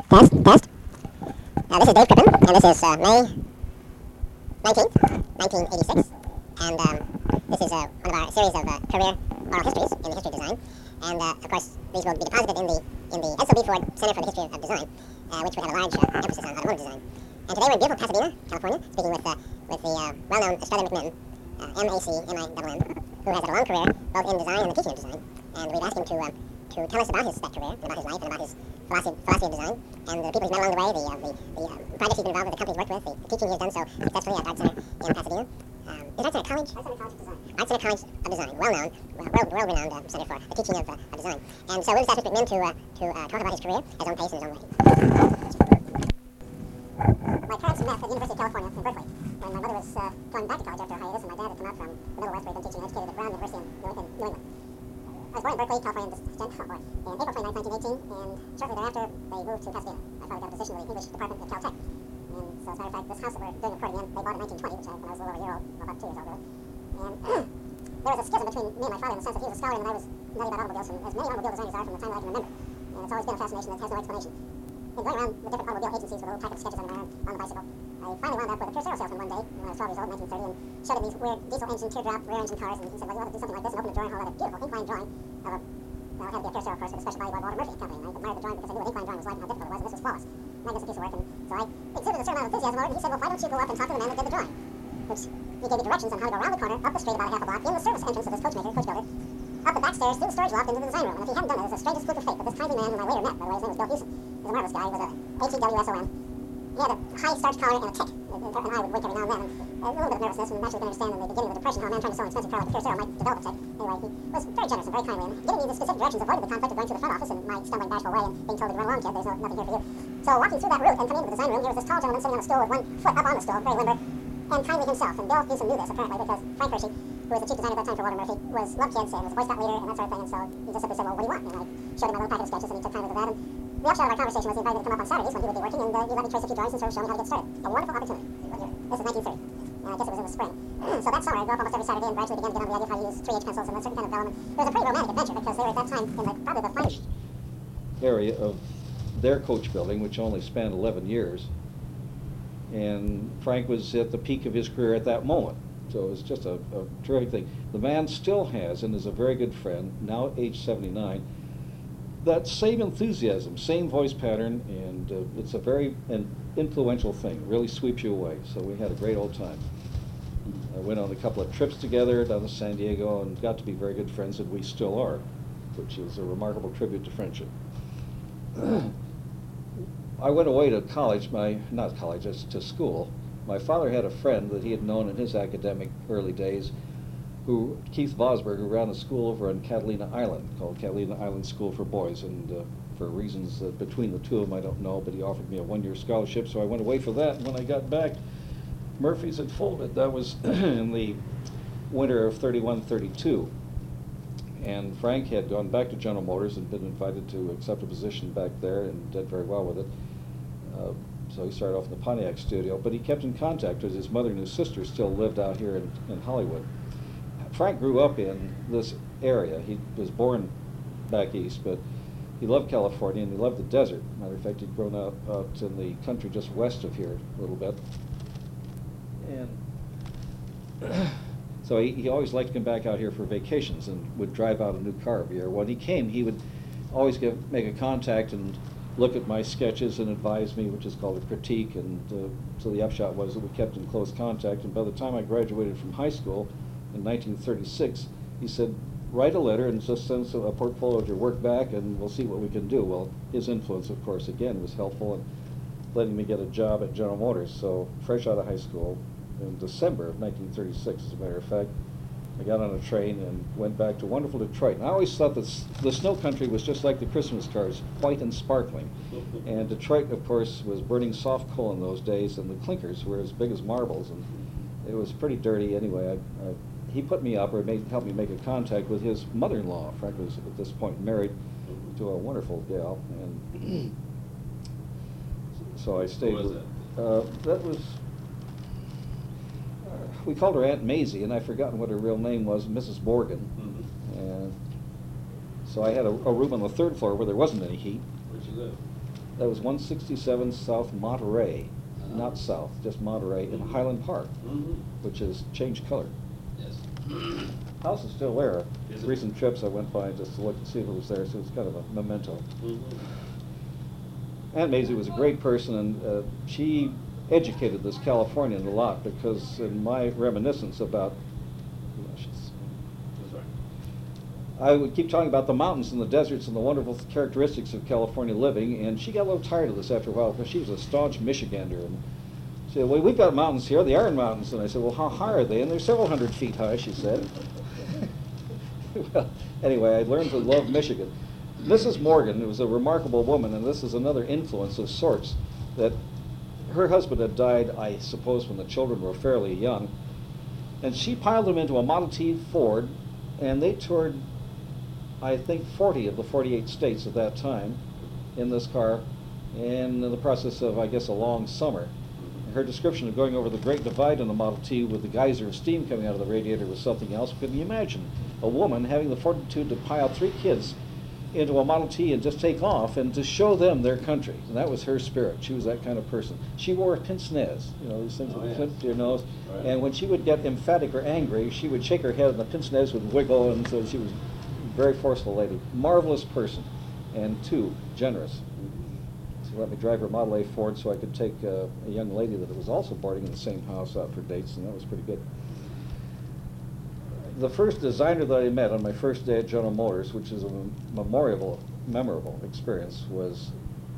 Test, test. This is Dave Crippen, and this is May 19th, 1986. And this is one of our series of career oral histories in the history of design. And of course, these will be deposited in the Edsel B. Ford Center for the History of Design, which would have a large emphasis on automotive design. And today we're in beautiful Pasadena, California, speaking with the well-known Estrella McMinn, M-A-C-M-I-N-N, who has had a long career both in design and the teaching of design. And we've asked him to tell us about that career, and about his life, and about his philosophy of design, and the people he's met along the way, the projects he's been involved with, the companies he's worked with, the teaching he has done so successfully at Art Center in Pasadena. Is Art Center College? Art Center College of Design. Art Center College of Design, well-known, world-renowned center for the teaching of design. And so we've asked Mr. McMinn to talk about his career, his own pace, and his own way. My parents met at the University of California in Berkeley, when my mother was going back to college after a hiatus, and my dad had come out from the Middle West, where he'd been teaching and educated at Brown University in New England. I was born in Berkeley, California, in April 29, 1918, and shortly thereafter, they moved to Pasadena. My father got a position with the English department at Caltech. And so, as a matter of fact, this house that we're doing recording in, they bought in 1920, which when I was a little over a year old, about 2 years old, really. And there was a schism between me and my father in the sense that he was a scholar and I was nutty about automobiles, and as many automobile designers are from the time that I can remember. And it's always been a fascination that has no explanation. And going around the different automobile agencies with a little packet of sketches on my arm on the bicycle, I finally wound up with a Pierce Arrow salesman one day when I was 12 years old, 1930, and showed him these weird diesel engine, teardrop, rear engine cars, and he said, well, you ought to do something like this, and opened a drawing hall, had a beautiful incline drawing of a, well, it had to be a Pierce Arrow, of course, with a special body by Walter Murphy Company, and I admired the drawing because I knew what incline drawing was like and how difficult it was, and this was flawless. Magnificent piece of work, and so I exhibited a certain amount of enthusiasm over it, and he said, well, why don't you go up and talk to the man that did the drawing? Which he gave me directions on how to go around the corner, up the street about a half a block, in the service entrance of this coach builder, up the back stairs, through the storage loft, into the design room. And if he hadn't done it, it was the strangest fluke of fate. But this kindly man, whom I later met, by the way, his name was Bill Hewson. He was a marvelous guy. He was a H-E-W-S-O-N. He had a high starch collar and a tick. An eye would wink every now and then. And a little bit of nervousness, and naturally can understand in the beginning of the Depression how a man trying to sell an expensive car like a Pierce Arrow might develop a tick. Anyway, he was very generous and very kindly, and giving me the specific directions avoided the conflict of going to the front office in my stumbling, bashful way and being told to run along, kid, there's nothing here for you. So walking through that route and coming into the design room, here was this tall gentleman sitting on a stool with one foot up on the stool, very limber, and kindly himself. And Bill Hewson knew this, apparently, because Frank Hershey, who was the chief designer at that time for Walter Murphy, was loved kids and was a Boy Scout leader and that sort of thing. And so he just simply said, well, what do you want? And I showed him my little packet of sketches, and he took kindly to that. And the upshot of our conversation was he invited me to come up on Saturdays when he would be working, and he let me trace a few drawings and sort of show me how to get started. A wonderful opportunity. This is 1930. And I guess it was in the spring. So that summer, I'd go up almost every Saturday and gradually began to get on the idea of how to use 3H pencils and that certain kind of vellum. It was a pretty romantic adventure because they were at that time in probably the finest area of their coach building, which only spanned 11 years. And Frank was at the peak of his career at that moment. So it was just a terrific thing. The man still has, and is a very good friend, now age 79, that same enthusiasm, same voice pattern, and it's a very influential thing. It really sweeps you away. So we had a great old time. I went on a couple of trips together down to San Diego and got to be very good friends, and we still are, which is a remarkable tribute to friendship. I went away to college, to school. My father had a friend that he had known in his academic early days, Keith Vosberg, who ran a school over on Catalina Island, called Catalina Island School for Boys, and for reasons that between the two of them I don't know, but he offered me a one-year scholarship, so I went away for that, and when I got back, Murphy's had folded. That was in the winter of 31-32. And Frank had gone back to General Motors and been invited to accept a position back there and did very well with it. So he started off in the Pontiac studio, but he kept in contact because his mother and his sister still lived out here in Hollywood. Frank grew up in this area. He was born back east, but he loved California and he loved the desert. Matter of fact, he'd grown up out in the country just west of here a little bit. And so he always liked to come back out here for vacations and would drive out a new car every year. When he came, he would always make a contact and look at my sketches and advise me, which is called a critique. And so the upshot was that we kept in close contact. And by the time I graduated from high school in 1936, he said, write a letter and just send a portfolio of your work back and we'll see what we can do. Well, his influence, of course, again, was helpful in letting me get a job at General Motors. So fresh out of high school, in December of 1936, as a matter of fact, I got on a train and went back to wonderful Detroit. And I always thought that the snow country was just like the Christmas cars, white and sparkling. And Detroit, of course, was burning soft coal in those days, and the clinkers were as big as marbles. And it was pretty dirty anyway. He put me up, or helped me make a contact with his mother-in-law. Frank was, at this point, married to a wonderful gal. And so I stayed Who was with... That was... we called her Aunt Maisie, and I've forgotten what her real name was, Mrs. Morgan. Mm-hmm. And so I had a room on the third floor where there wasn't any heat. Where'd you live? That was 167 South Monterey, not south, just Monterey, in Highland Park, which has changed color. Yes. House is still there. Is it? Recent trips I went by just to look and see if it was there, so it's kind of a memento. Aunt Maisie was a great person, and she educated this Californian a lot, because in my reminiscence about, I would keep talking about the mountains and the deserts and the wonderful characteristics of California living, and she got a little tired of this after a while, because she was a staunch Michigander. And she said, well, we've got mountains here, the Iron Mountains. And I said, well, how high are they? And they're several hundred feet high, she said. Well, anyway, I learned to love Michigan. Mrs. Morgan was a remarkable woman, and this is another influence of sorts, that her husband had died, I suppose, when the children were fairly young, and she piled them into a Model T Ford, and they toured, I think, 40 of the 48 states at that time in this car, and in the process of, I guess, a long summer. Her description of going over the Great Divide in the Model T with the geyser of steam coming out of the radiator was something else. Couldn't you imagine a woman having the fortitude to pile 3 kids into a Model T and just take off and to show them their country? And that was her spirit. She was that kind of person. She wore pince-nez, you know, these things that clip to your nose. Right. And when she would get emphatic or angry, she would shake her head and the pince-nez would wiggle, and so she was a very forceful lady. Marvelous person, and too generous. So let me drive her Model A Ford so I could take a young lady that was also boarding in the same house out for dates, and that was pretty good. The first designer that I met on my first day at General Motors, which is a memorable experience, was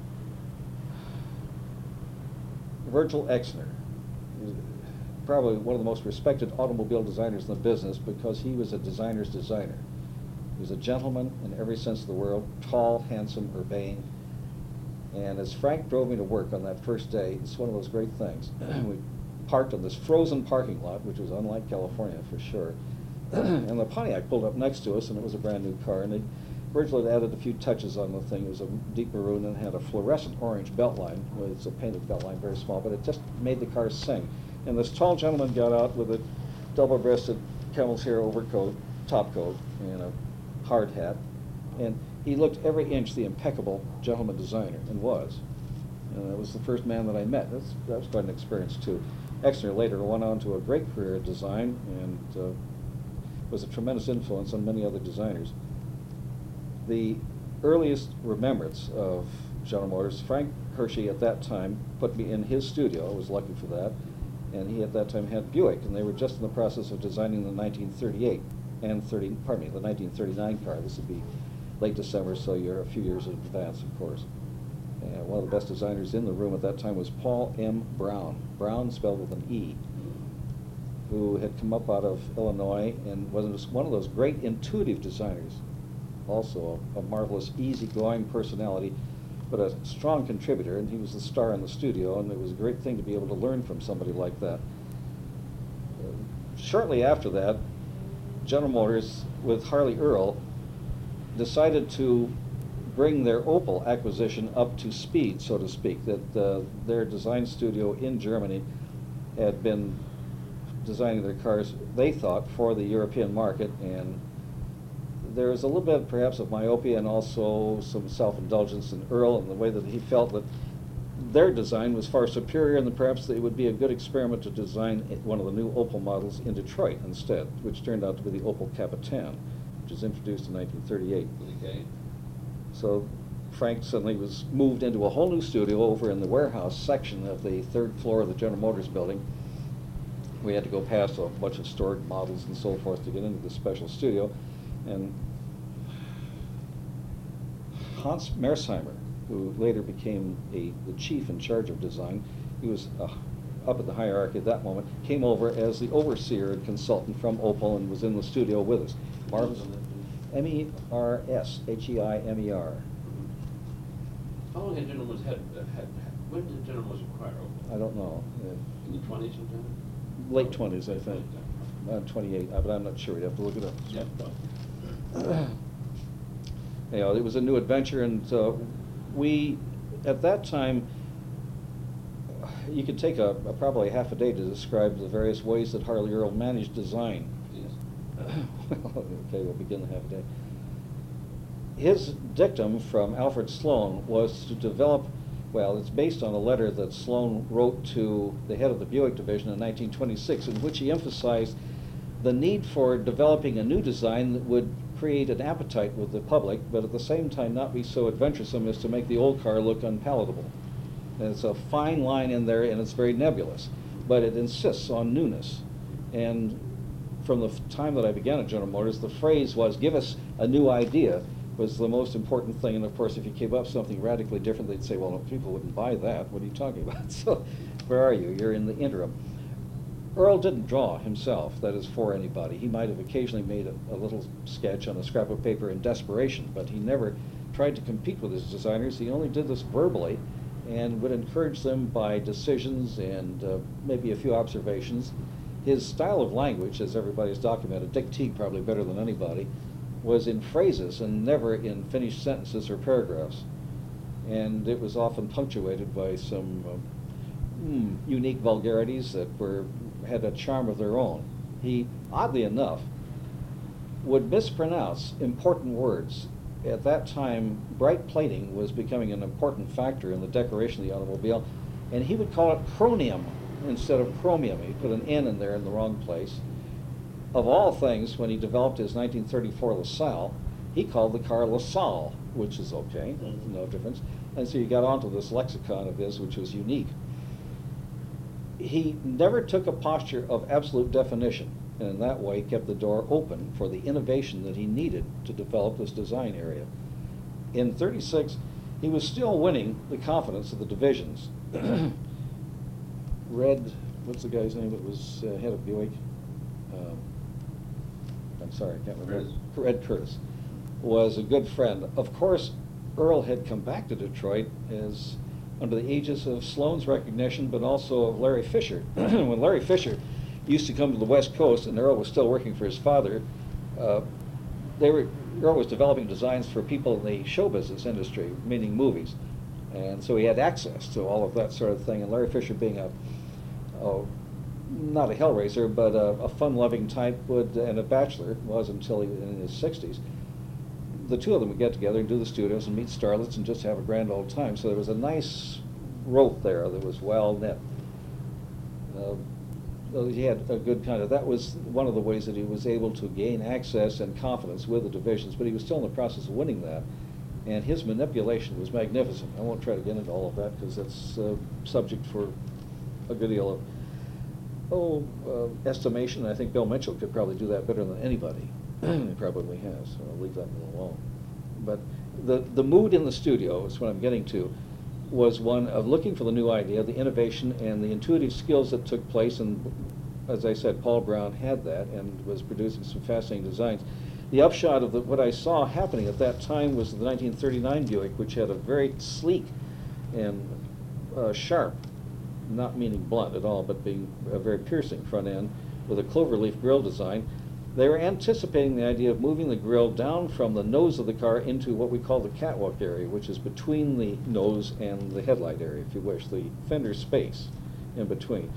Virgil Exner. He was probably one of the most respected automobile designers in the business, because he was a designer's designer. He was a gentleman in every sense of the word, tall, handsome, urbane. And as Frank drove me to work on that first day, it's one of those great things. We parked on this frozen parking lot, which was unlike California for sure. And the Pontiac pulled up next to us, and it was a brand new car. And Virgil had added a few touches on the thing. It was a deep maroon and had a fluorescent orange belt line. Well, it's a painted belt line, very small, but it just made the car sing. And this tall gentleman got out with a double-breasted camel's hair overcoat, top coat, and a hard hat. And he looked every inch the impeccable gentleman designer, and was. And that was the first man that I met. That was quite an experience, too. Exner later went on to a great career in design, and was a tremendous influence on many other designers. The earliest remembrance of General Motors, Frank Hershey at that time put me in his studio. I was lucky for that. And he at that time had Buick, and they were just in the process of designing the 1938 and the 1939 car. This would be late December, so you're a few years in advance, of course. And one of the best designers in the room at that time was Paul M. Brown. Brown spelled with an E, who had come up out of Illinois and was one of those great intuitive designers. Also a marvelous, easygoing personality, but a strong contributor, and he was the star in the studio, and it was a great thing to be able to learn from somebody like that. Shortly after that, General Motors, with Harley Earl, decided to bring their Opel acquisition up to speed, so to speak, that their design studio in Germany had been designing their cars, they thought, for the European market, and there was a little bit perhaps of myopia and also some self-indulgence in Earl and the way that he felt that their design was far superior, and that perhaps it would be a good experiment to design one of the new Opel models in Detroit instead, which turned out to be the Opel Capitan, which was introduced in 1938. Okay. So Frank suddenly was moved into a whole new studio over in the warehouse section of the 3rd floor of the General Motors building. We had to go past a bunch of stored models and so forth to get into the special studio. And Hans Mersheimer, who later became the chief in charge of design, he was up at the hierarchy at that moment, came over as the overseer and consultant from Opel and was in the studio with us. Marvelous. M-E-R-S-H-E-I-M-E-R. How long had General Motors when did General Motors acquire Opel? I don't know. In the 20s sometime? Late 20s, I think. 28, but I'm not sure. You'd have to look it up. Yeah. You know, it was a new adventure, and we, at that time, you could take probably half a day to describe the various ways that Harley Earl managed design. Yes. Okay, we'll begin the half a day. His dictum from Alfred Sloan was to develop Well, it's based on a letter that Sloan wrote to the head of the Buick division in 1926, in which he emphasized the need for developing a new design that would create an appetite with the public, but at the same time not be so adventuresome as to make the old car look unpalatable. And it's a fine line in there, and it's very nebulous, but it insists on newness. And from the time that I began at General Motors, the phrase was, "Give us a new idea," was the most important thing. And of course, if you came up with something radically different, they'd say, "Well, no, people wouldn't buy that. What are you talking about?" So where are you? You're in the interim. Earl didn't draw himself, that is, for anybody. He might have occasionally made a little sketch on a scrap of paper in desperation, but he never tried to compete with his designers. He only did this verbally and would encourage them by decisions and maybe a few observations. His style of language, as everybody's documented, Dick Teague probably better than anybody, was in phrases and never in finished sentences or paragraphs. And it was often punctuated by some unique vulgarities that had a charm of their own. He, oddly enough, would mispronounce important words. At that time, bright plating was becoming an important factor in the decoration of the automobile, and he would call it chromium instead of chromium. He put an N in there in the wrong place. Of all things, when he developed his 1934 LaSalle, he called the car LaSalle, which is okay, no difference. And so you got onto this lexicon of his, which was unique. He never took a posture of absolute definition, and in that way kept the door open for the innovation that he needed to develop this design area. In '36, he was still winning the confidence of the divisions. Red, what's the guy's name that was head of Buick? I'm sorry, I can't remember. Red Curtis was a good friend. Of course, Earl had come back to Detroit as under the aegis of Sloan's recognition, but also of Larry Fisher. When Larry Fisher used to come to the West Coast, and Earl was still working for his father, Earl was developing designs for people in the show business industry, meaning movies. And so he had access to all of that sort of thing. And Larry Fisher, being not a hellraiser, but a fun-loving type, and a bachelor, was until he was in his 60s. The two of them would get together and do the studios and meet starlets and just have a grand old time. So there was a nice rope there that was well knit. He had a good kind of, that was one of the ways that he was able to gain access and confidence with the divisions, but he was still in the process of winning that. And his manipulation was magnificent. I won't try to get into all of that because that's subject for a good deal of estimation. I think Bill Mitchell could probably do that better than anybody. He probably has, so I'll leave that one alone. But the mood in the studio, is what I'm getting to, was one of looking for the new idea, the innovation, and the intuitive skills that took place. And as I said, Paul Brown had that and was producing some fascinating designs. The upshot of what I saw happening at that time was the 1939 Buick, which had a very sleek and sharp, not meaning blunt at all, but being a very piercing front end with a cloverleaf grille design. They were anticipating the idea of moving the grille down from the nose of the car into what we call the catwalk area, which is between the nose and the headlight area, if you wish, the fender space in between.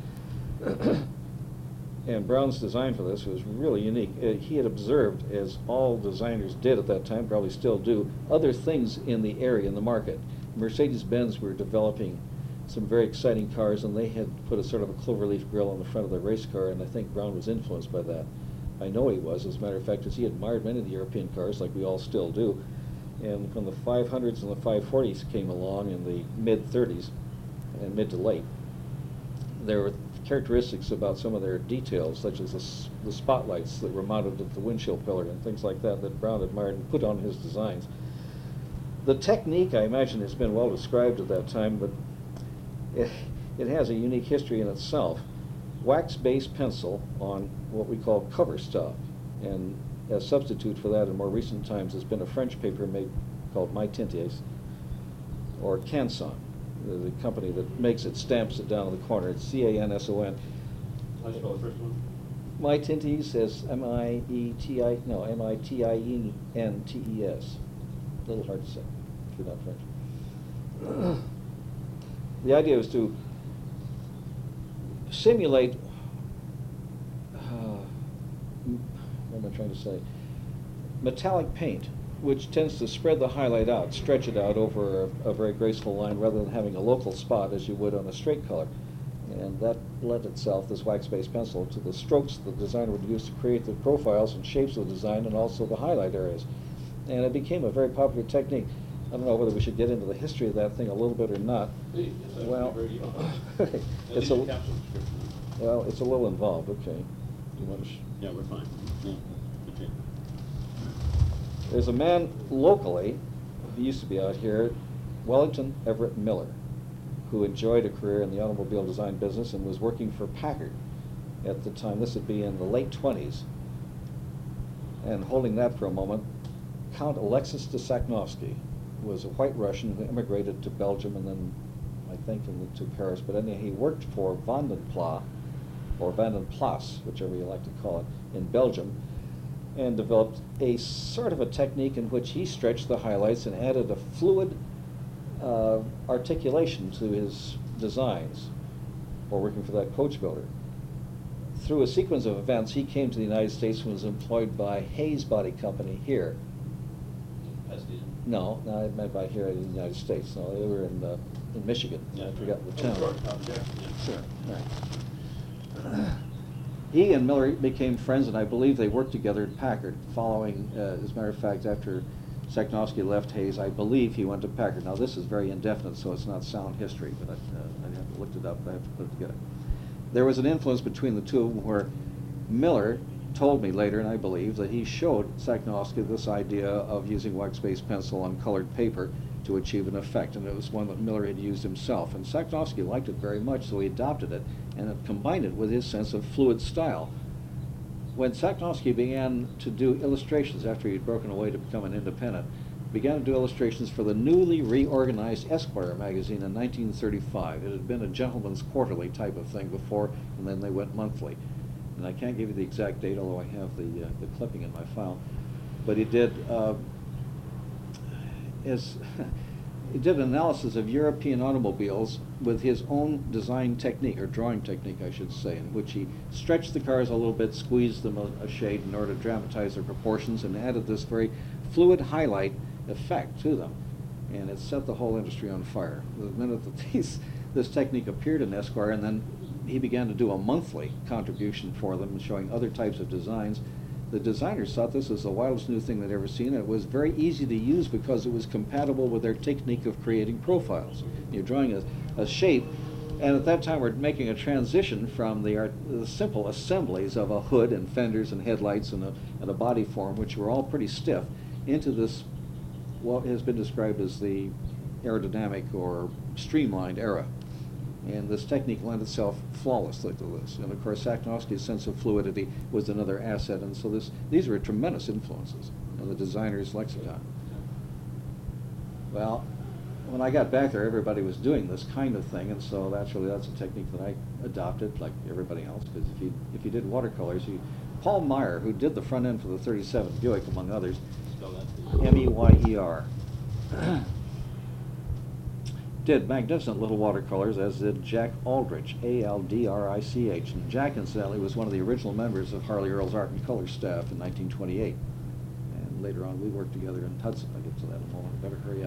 And Brown's design for this was really unique. He had observed, as all designers did at that time, probably still do, other things in the area, in the market. Mercedes-Benz were developing some very exciting cars, and they had put a sort of a cloverleaf grille on the front of their race car, and I think Brown was influenced by that. I know he was, as a matter of fact, because he admired many of the European cars, like we all still do. And when the 500s and the 540s came along in the mid-30s, and mid to late, there were characteristics about some of their details, such as the spotlights that were mounted at the windshield pillar and things like that, that Brown admired and put on his designs. The technique, I imagine, has been well described at that time, but it has a unique history in itself. Wax-based pencil on what we call cover stock, and as substitute for that in more recent times has been a French paper made called My Tintes, or Canson. The company that makes it stamps it down in the corner. It's C-A-N-S-O-N. How do you spell the first one? My Tintes is M-I-E-T-I, no, M-I-T-I-E-N-T-E-S. A little hard to say if you're not French. The idea was to simulate, what am I trying to say, metallic paint which tends to spread the highlight out, stretch it out over a very graceful line rather than having a local spot as you would on a straight color. And that lent itself, this wax-based pencil, to the strokes the designer would use to create the profiles and shapes of the design and also the highlight areas. And it became a very popular technique. I don't know whether we should get into the history of that thing a little bit or not. Well, it's a little involved. Okay. You want to Yeah, we're fine. Yeah. Okay. There's a man locally who used to be out here, Wellington Everett Miller, who enjoyed a career in the automobile design business and was working for Packard at the time. This would be in the late 20s. And holding that for a moment, Count Alexis de Sakhnovsky was a white Russian who immigrated to Belgium and then, I think, to Paris. But anyhow, he worked for Van den Pla, or Van den Plas, whichever you like to call it, in Belgium, and developed a sort of a technique in which he stretched the highlights and added a fluid articulation to his designs while working for that coach builder. Through a sequence of events, he came to the United States and was employed by Hayes Body Company here. No, I meant by here in the United States. No, they were in Michigan. Yeah, I forgot the town. Sure. Right. He and Miller became friends, and I believe they worked together at Packard. Following, as a matter of fact, after Sakhnovsky left Hayes, I believe he went to Packard. Now this is very indefinite, so it's not sound history, but I haven't looked it up. I have to put it together. There was an influence between the two of them where Miller told me later, and I believe, that he showed Sakhnovsky this idea of using wax-based pencil on colored paper to achieve an effect, and it was one that Miller had used himself. And Sakhnovsky liked it very much, so he adopted it and combined it with his sense of fluid style. When Sakhnovsky began to do illustrations after he'd broken away to become an independent, began to do illustrations for the newly reorganized Esquire magazine in 1935. It had been a gentleman's quarterly type of thing before, and then they went monthly. And I can't give you the exact date, although I have the clipping in my file. But he did he did an analysis of European automobiles with his own design technique, or drawing technique, I should say, in which he stretched the cars a little bit, squeezed them a shade in order to dramatize their proportions, and added this very fluid highlight effect to them. And it set the whole industry on fire. The minute that this technique appeared in Esquire, and then he began to do a monthly contribution for them, showing other types of designs. The designers thought this was the wildest new thing they'd ever seen, and it was very easy to use because it was compatible with their technique of creating profiles. You're drawing a shape, and at that time we're making a transition from the simple assemblies of a hood and fenders and headlights and a body form, which were all pretty stiff, into this, what has been described as the aerodynamic or streamlined era. And this technique lent itself flawlessly to this. And of course, Sakhnovsky's sense of fluidity was another asset. And so these were tremendous influences in the designer's lexicon. Well, when I got back there, everybody was doing this kind of thing. And so naturally, that's a technique that I adopted, like everybody else. Because if you did watercolors, Paul Meyer, who did the front end for the 37 Buick, among others, M-E-Y-E-R, did magnificent little watercolors, as did Jack Aldrich, A-L-D-R-I-C-H. And Jack, incidentally, was one of the original members of Harley Earl's Art and Color staff in 1928. And later on, we worked together in Hudson. I'll get to that in a moment. Better hurry up.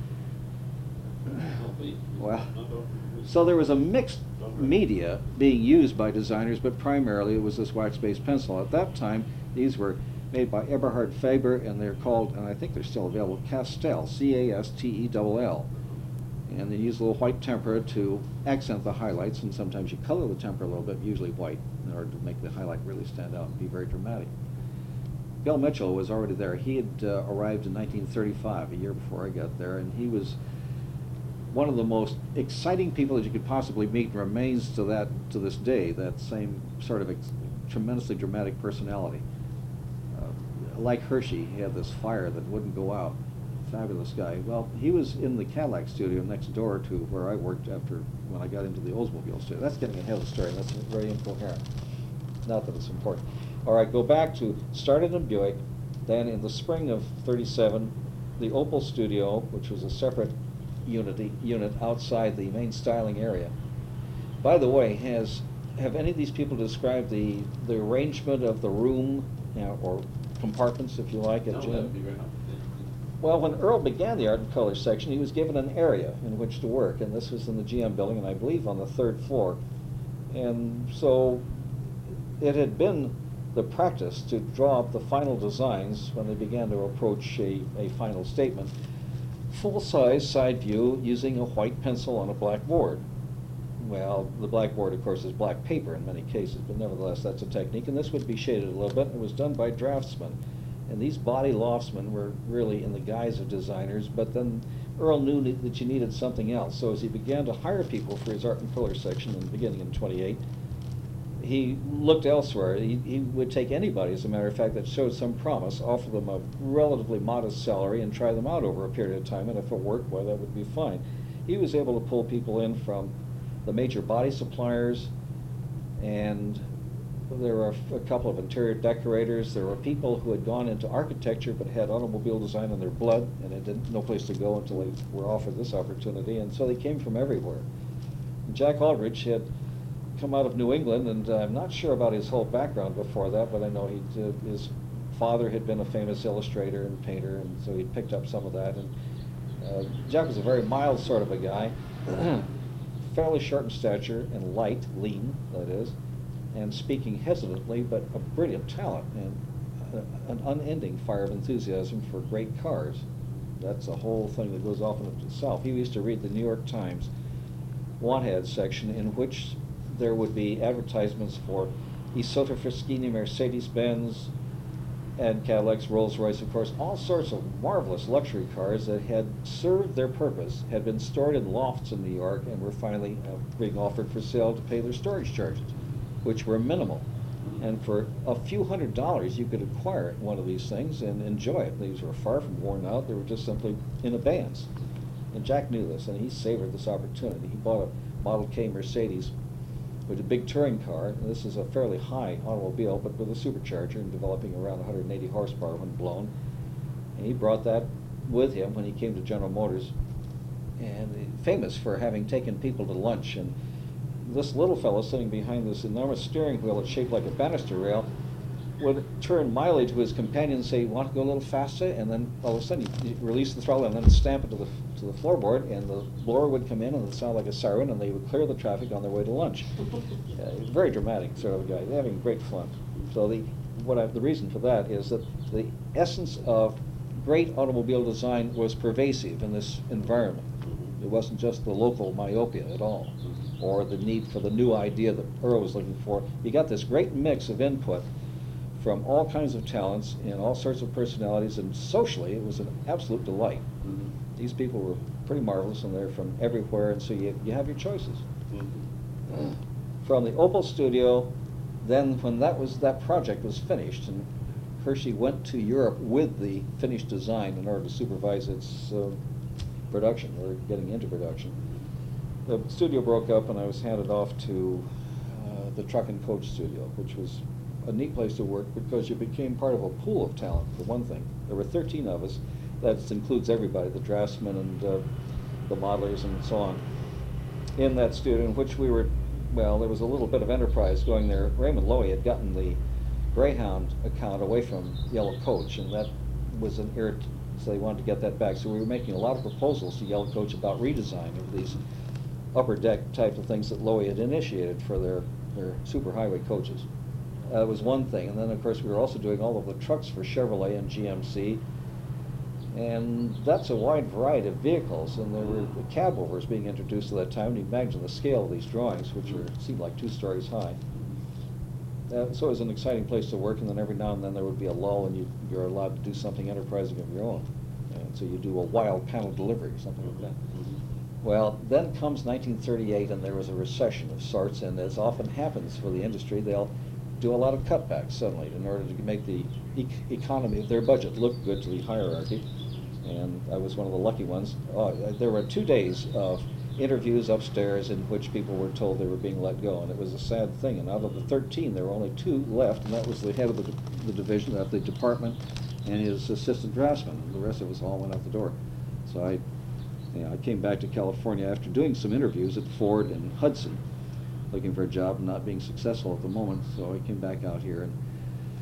Well, so there was a mixed media being used by designers, but primarily it was this wax-based pencil. At that time, these were made by Eberhard Faber, and they're called, and I think they're still available, Castell, C-A-S-T-E-L-L. And they use a little white tempera to accent the highlights, and sometimes you color the tempera a little bit, usually white, in order to make the highlight really stand out and be very dramatic. Bill Mitchell was already there. He had arrived in 1935, a year before I got there, and he was one of the most exciting people that you could possibly meet, and remains to this day, that same sort of tremendously dramatic personality. Like Hershey, he had this fire that wouldn't go out. Fabulous guy. Well, he was in the Cadillac studio next door to where I worked when I got into the Oldsmobile studio. That's getting ahead of the story. That's very incoherent. Not that it's important. All right, go back to, started in Buick, then in the spring of 37, the Opel studio, which was a separate unit outside the main styling area. By the way, have any of these people described the arrangement of the room, or compartments, if you like, at No, GM? that'd be very helpful. Well, when Earl began the art and color section, he was given an area in which to work, and this was in the GM building, and I believe on the 3rd floor. And so it had been the practice to draw up the final designs when they began to approach a final statement. Full-size side view using a white pencil on a black board. Well, the black board, of course, is black paper in many cases, but nevertheless, that's a technique, and this would be shaded a little bit. It was done by draftsmen, and these body loftsmen were really in the guise of designers, but then Earl knew that you needed something else, so as he began to hire people for his art and color section beginning in 28, he looked elsewhere. He would take anybody, as a matter of fact, that showed some promise, offer them a relatively modest salary, and try them out over a period of time, and if it worked, well, that would be fine. He was able to pull people in from the major body suppliers, and there were a couple of interior decorators. There were people who had gone into architecture but had automobile design in their blood, and had no place to go until they were offered this opportunity, and so they came from everywhere. And Jack Aldrich had come out of New England, and I'm not sure about his whole background before that, but I know his father had been a famous illustrator and painter, and so he picked up some of that. And Jack was a very mild sort of a guy, fairly short in stature and light, lean, that is, and speaking hesitantly, but a brilliant talent and an unending fire of enthusiasm for great cars. That's a whole thing that goes off in itself. He used to read the New York Times want ad section, in which there would be advertisements for Isotta Fraschini, Mercedes-Benz, and Cadillacs, Rolls-Royce, of course, all sorts of marvelous luxury cars that had served their purpose, had been stored in lofts in New York, and were finally being offered for sale to pay their storage charges, which were minimal. And for a few $100s, you could acquire one of these things and enjoy it. These were far from worn out. They were just simply in abeyance. And Jack knew this, and he savored this opportunity. He bought a Model K Mercedes, with a big touring car. And this is a fairly high automobile, but with a supercharger and developing around 180 horsepower when blown. And he brought that with him when he came to General Motors, and famous for having taken people to lunch. And this little fellow sitting behind this enormous steering wheel that's shaped like a banister rail would turn mildly to his companion and say, "Want to go a little faster?" And then all of a sudden he'd release the throttle and then stamp it to the floorboard, and the blower would come in and it would sound like a siren, and they would clear the traffic on their way to lunch. Very dramatic sort of a guy, having great fun. So the reason for that is that the essence of great automobile design was pervasive in this environment. It wasn't just the local myopia at all, or the need for the new idea that Earl was looking for. You got this great mix of input from all kinds of talents and all sorts of personalities, and socially it was an absolute delight. Mm-hmm. These people were pretty marvelous, and they're from everywhere, and so you have your choices. Mm-hmm. From the Opel studio, then when that project was finished, and Hershey went to Europe with the finished design in order to supervise its production, or getting into production, the studio broke up, and I was handed off to the Truck and Coach studio, which was a neat place to work because you became part of a pool of talent, for one thing. There were 13 of us. That includes everybody, the draftsmen and the modelers and so on, in that studio, in which we were, well, there was a little bit of enterprise going there. Raymond Loewy had gotten the Greyhound account away from Yellow Coach, and that was an irritant, so they wanted to get that back. So we were making a lot of proposals to Yellow Coach about redesign of these upper deck type of things that Loewy had initiated for their superhighway coaches. That was one thing, and then of course we were also doing all of the trucks for Chevrolet and GMC, and that's a wide variety of vehicles, and there were the cab overs being introduced at that time. You imagine the scale of these drawings, which seemed like 2 stories high. So it was an exciting place to work, and then every now and then there would be a lull, and you're allowed to do something enterprising of your own. And so you do a wild panel delivery, something like that. Well, then comes 1938, and there was a recession of sorts, and as often happens for the industry, they'll do a lot of cutbacks suddenly in order to make the economy of their budget look good to the hierarchy. And I was one of the lucky ones. There were 2 days of interviews upstairs in which people were told they were being let go, and it was a sad thing. And out of the 13, there were only 2 left, and that was the head of the division, of the department, and his assistant draftsman. The rest of us all went out the door. So I came back to California after doing some interviews at Ford and looking for a job and not being successful at the moment. So I came back out here and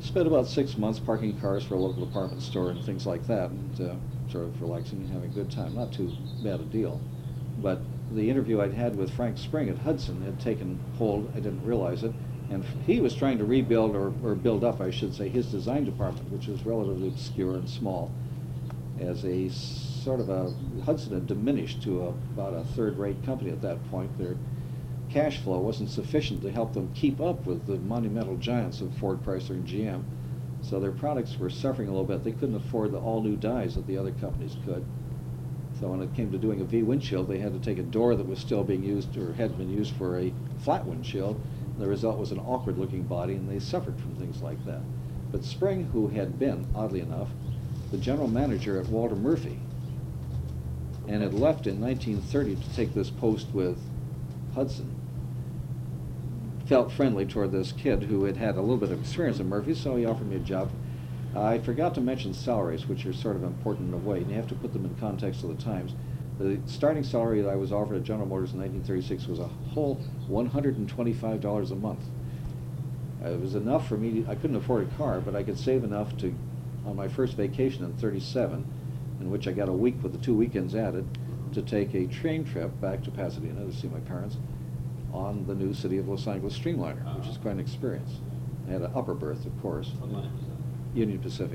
Spent about 6 months parking cars for a local department store and things like that, and sort of relaxing and having a good time. Not too bad a deal. But the interview I'd had with Frank Spring at Hudson had taken hold. I didn't realize it. And he was trying to rebuild, or build up, I should say, his design department, which was relatively obscure and small. As a sort of a, Hudson had diminished to about a third-rate company at that point. Their cash flow wasn't sufficient to help them keep up with the monumental giants of Ford, Chrysler, and GM. So their products were suffering a little bit. They couldn't afford the all-new dies that the other companies could. So when it came to doing a V windshield, they had to take a door that was still being used, or had been used for a flat windshield. The result was an awkward-looking body, and they suffered from things like that. But Spring, who had been, oddly enough, the general manager at Walter Murphy, and had left in 1930 to take this post with Hudson, felt friendly toward this kid who had had a little bit of experience at Murphy, so he offered me a job. I forgot to mention salaries, which are sort of important in a way, and you have to put them in context of the times. The starting salary that I was offered at General Motors in 1936 was a whole $125 a month. It was enough for me. I couldn't afford a car, but I could save enough to, on my first vacation in '37, in which I got a week with the 2 weekends added, to take a train trip back to Pasadena to see my parents on the new City of Los Angeles Streamliner, which is quite an experience. I had an upper berth, of course. What line was that? Union Pacific.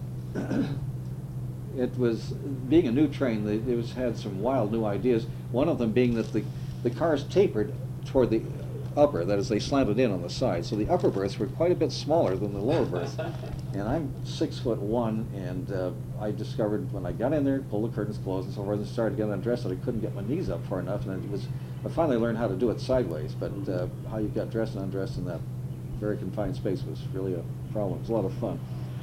It was, being a new train, it was had some wild new ideas. One of them being that the cars tapered toward the upper, that is, they slanted in on the side. So the upper berths were quite a bit smaller than the lower berths. And I'm 6'1", and I discovered when I got in there, pulled the curtains closed and so forth, and started getting undressed, that I couldn't get my knees up far enough. And I finally learned how to do it sideways, but how you got dressed and undressed in that very confined space was really a problem. It was a lot of fun.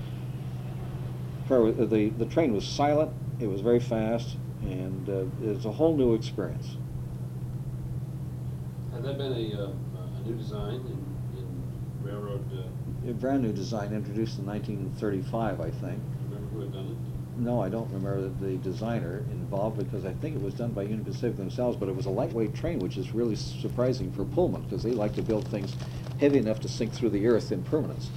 The train was silent, it was very fast, and it was a whole new experience. Had that been a new design in railroad? A brand new design introduced in 1935, I think. Remember who had done it? No, I don't remember the designer involved, because I think it was done by Union Pacific themselves, but it was a lightweight train, which is really surprising for Pullman, because they like to build things heavy enough to sink through the earth in permanence.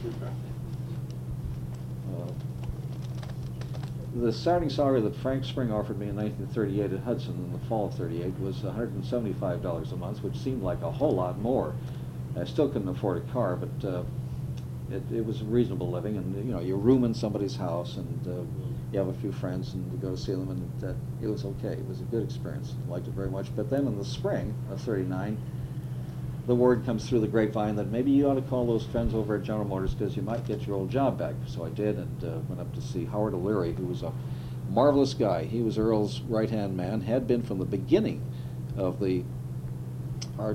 The starting salary that Frank Spring offered me in 1938 at Hudson in the fall of '38 was $175 a month, which seemed like a whole lot more. I still couldn't afford a car, but it was a reasonable living, and you know, you room in somebody's house, and you have a few friends, and you go to see them, and it was okay. It was a good experience. I liked it very much. But then in the spring of '39, the word comes through the grapevine that maybe you ought to call those friends over at General Motors, because you might get your old job back. So I did, and went up to see Howard O'Leary, who was a marvelous guy. He was Earl's right-hand man, had been from the beginning of the art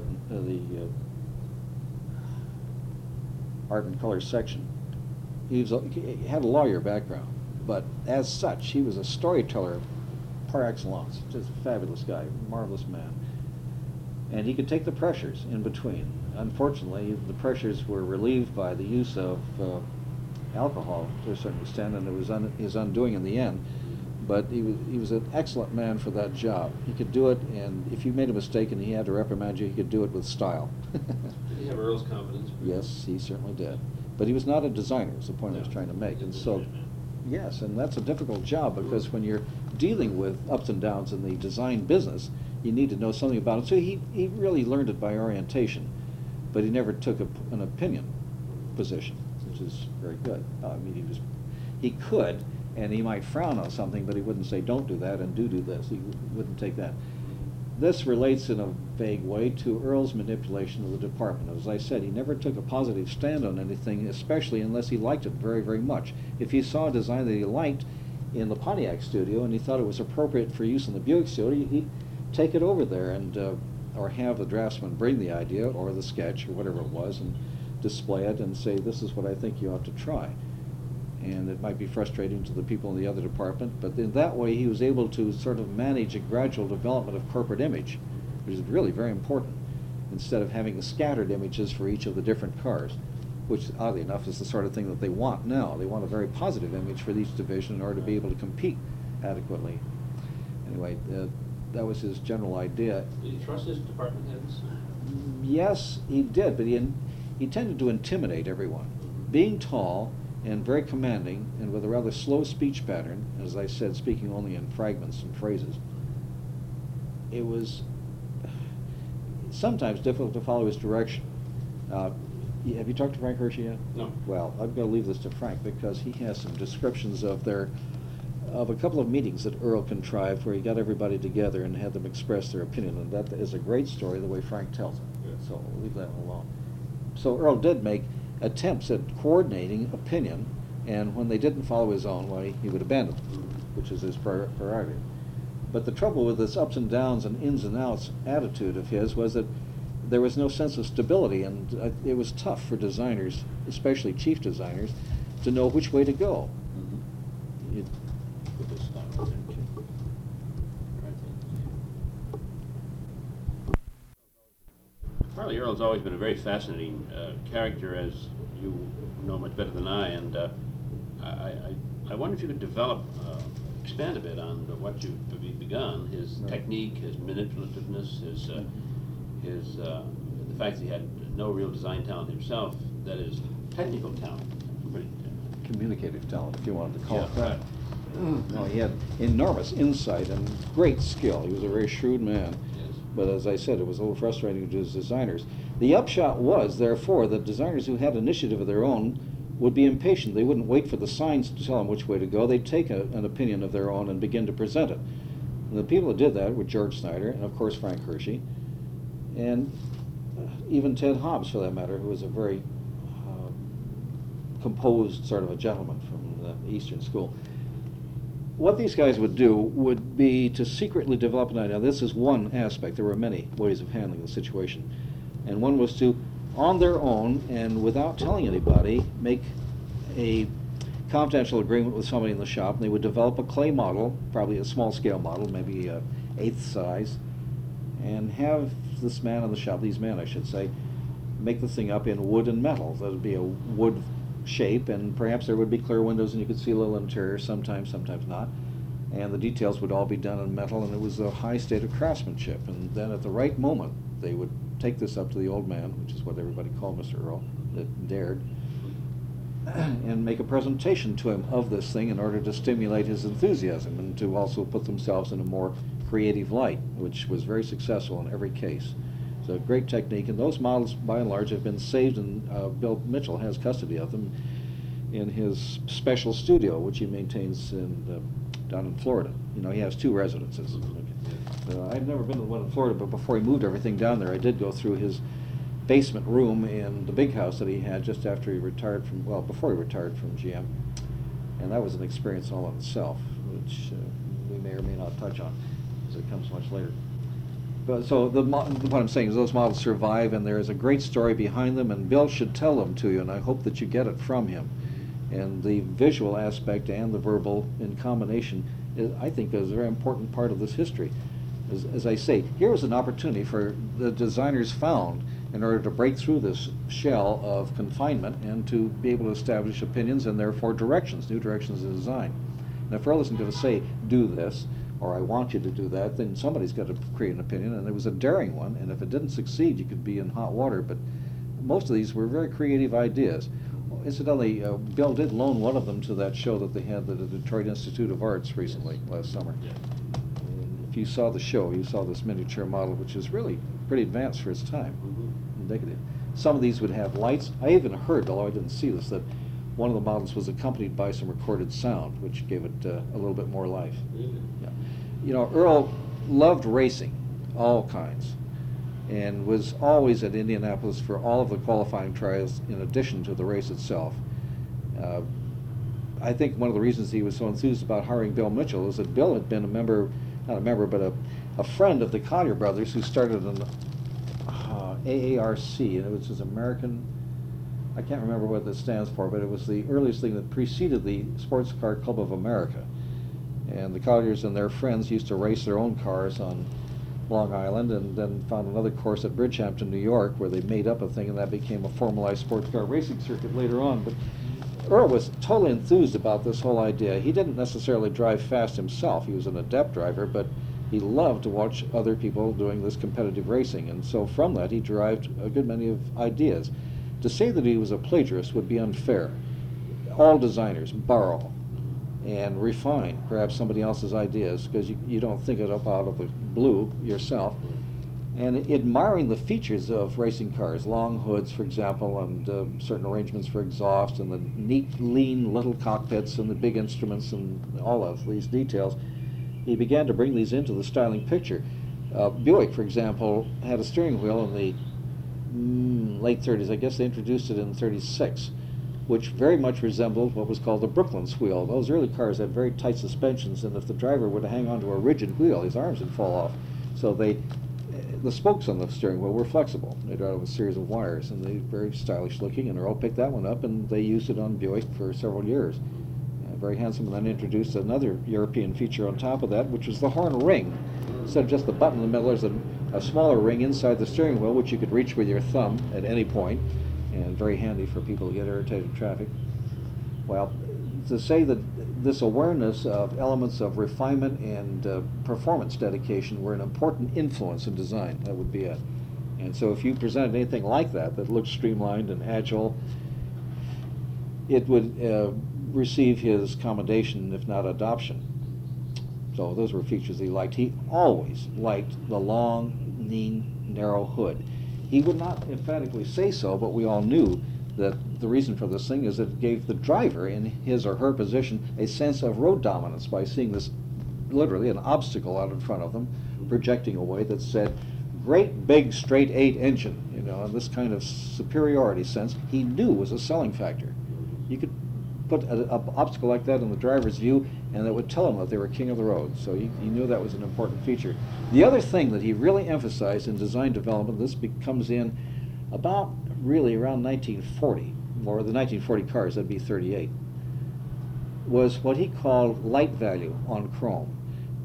and color section. He had a lawyer background, but as such, he was a storyteller par excellence. Just a fabulous guy, marvelous man. And he could take the pressures in between. Unfortunately, the pressures were relieved by the use of alcohol to a certain extent, and it was his undoing in the end. But he was an excellent man for that job. He could do it, and if you made a mistake and he had to reprimand you, he could do it with style. Did he have Earl's confidence? Yes, he certainly did. But he was not a designer, is the point I was trying to make. And so, yes, and that's a difficult job, because when you're dealing with ups and downs in the design business, you need to know something about it. So he really learned it by orientation, but he never took an opinion position, which is very good. I mean, he could, and he might frown on something, but he wouldn't say, don't do that, and do this. He wouldn't take that. This relates in a vague way to Earl's manipulation of the department. As I said, he never took a positive stand on anything, especially unless he liked it very, very much. If he saw a design that he liked in the Pontiac studio and he thought it was appropriate for use in the Buick studio, he'd take it over there and or have the draftsman bring the idea or the sketch or whatever it was and display it and say, this is what I think you ought to try. And it might be frustrating to the people in the other department, but in that way he was able to sort of manage a gradual development of corporate image, which is really very important, instead of having the scattered images for each of the different cars, which oddly enough is the sort of thing that they want now. They want a very positive image for each division in order to be able to compete adequately. Anyway, that was his general idea. Did he trust his department heads? Yes, he did, but he tended to intimidate everyone. being tall and very commanding and with a rather slow speech pattern, as I said, speaking only in fragments and phrases, it was sometimes difficult to follow his direction. Have you talked to Frank Hershey yet? No. Well, I'm going to leave this to Frank because he has some descriptions of a couple of meetings that Earl contrived where he got everybody together and had them express their opinion, and that is a great story the way Frank tells it. Yeah. So we'll leave that one alone. So Earl did make attempts at coordinating opinion, and when they didn't follow his own way, he would abandon them, which is his prerogative. But the trouble with this ups and downs and ins and outs attitude of his was that there was no sense of stability, and it was tough for designers, especially chief designers, to know which way to go. It- Put this down right there. Right there. Charlie Earl's always been a very fascinating character, as you know much better than I, and I wonder if you could expand a bit on what you've begun, his Right. technique, his manipulativeness, the fact that he had no real design talent himself, that is, technical talent. Pretty, Communicative talent, if you wanted to call it yeah, that. No, he had enormous insight and great skill. He was a very shrewd man. Yes. But as I said, it was a little frustrating to his designers. The upshot was, therefore, that designers who had initiative of their own would be impatient. They wouldn't wait for the signs to tell them which way to go. They'd take an opinion of their own and begin to present it. And the people that did that were George Snyder and, of course, Frank Hershey, and even Ted Hobbs, for that matter, who was a very composed sort of a gentleman from the Eastern School. What these guys would do would be to secretly develop an idea. This is one aspect. There were many ways of handling the situation. And one was to, on their own and without telling anybody, make a confidential agreement with somebody in the shop, and they would develop a clay model, probably a small-scale model, maybe eighth size, and have this man in the shop, these men I should say, make the thing up in wood and metal. That would be a wood shape, and perhaps there would be clear windows and you could see a little interior, sometimes not. And the details would all be done in metal, and it was a high state of craftsmanship. And then at the right moment, they would take this up to the old man, which is what everybody called Mr. Earl, that dared, and make a presentation to him of this thing in order to stimulate his enthusiasm and to also put themselves in a more creative light, which was very successful in every case. It's a great technique, and those models, by and large, have been saved, and Bill Mitchell has custody of them in his special studio, which he maintains down in Florida. You know, he has two residences. I've never been to the one in Florida, but before he moved everything down there, I did go through his basement room in the big house that he had just after he retired from, well, before he retired from GM. And that was an experience all in itself, which we may or may not touch on, because it comes much later. But so what I'm saying is those models survive, and there is a great story behind them, and Bill should tell them to you, and I hope that you get it from him. And the visual aspect and the verbal in combination, I think, is a very important part of this history. As I say, here was an opportunity for the designers found in order to break through this shell of confinement and to be able to establish opinions and therefore directions, new directions in design. And if Earl isn't going to say, do this, or I want you to do that, then somebody's got to create an opinion, and it was a daring one, and if it didn't succeed, you could be in hot water. But most of these were very creative ideas. Incidentally, Bill did loan one of them to that show that they had at the Detroit Institute of Arts recently, last summer. Yeah. And if you saw the show, you saw this miniature model, which is really pretty advanced for its time, indicative. Some of these would have lights. I even heard, although I didn't see this, that one of the models was accompanied by some recorded sound, which gave it a little bit more life. Really? Yeah. You know, Earl loved racing, all kinds, and was always at Indianapolis for all of the qualifying trials in addition to the race itself. I think one of the reasons he was so enthused about hiring Bill Mitchell is that Bill had been a member, not a member, but a friend of the Collier brothers, who started an AARC, and it was his American, I can't remember what this stands for, but it was the earliest thing that preceded the Sports Car Club of America. And the Colliers and their friends used to race their own cars on Long Island, and then found another course at Bridgehampton, New York, where they made up a thing, and that became a formalized sports car racing circuit later on. But Earl was totally enthused about this whole idea. He didn't necessarily drive fast himself. He was an adept driver, but he loved to watch other people doing this competitive racing. And so from that, he derived a good many of ideas. To say that he was a plagiarist would be unfair. All designers borrow and refine perhaps somebody else's ideas because you don't think it up out of the blue yourself. And admiring the features of racing cars, long hoods, for example, and certain arrangements for exhaust, and the neat, lean little cockpits, and the big instruments, and all of these details, he began to bring these into the styling picture. Buick, for example, had a steering wheel in the late 30s. I guess they introduced it in 36, which very much resembled what was called the Brooklyn's wheel. Those early cars had very tight suspensions, and if the driver were to hang onto a rigid wheel, his arms would fall off. So the spokes on the steering wheel were flexible. They'd out of a series of wires, and they were very stylish looking, and Earl picked that one up, and they used it on Buick for several years. Very handsome, and then introduced another European feature on top of that, which was the horn ring. Instead of just the button in the middle, there's a smaller ring inside the steering wheel, which you could reach with your thumb at any point, and very handy for people to get irritated in traffic. Well, to say that this awareness of elements of refinement and performance dedication were an important influence in design, that would be it. And so if you presented anything like that looked streamlined and agile, it would receive his commendation, if not adoption. So those were features he liked. He always liked the long, lean, narrow hood. He would not emphatically say so, but we all knew that the reason for this thing is that it gave the driver in his or her position a sense of road dominance by seeing this, literally an obstacle out in front of them, projecting away that said, great big straight 8 engine, and this kind of superiority sense he knew was a selling factor. You could put an obstacle like that in the driver's view, and it would tell them that they were king of the road. So he knew that was an important feature. The other thing that he really emphasized in design development, this comes in about really around 1940, or the 1940 cars, that'd be 38, was what he called light value on chrome.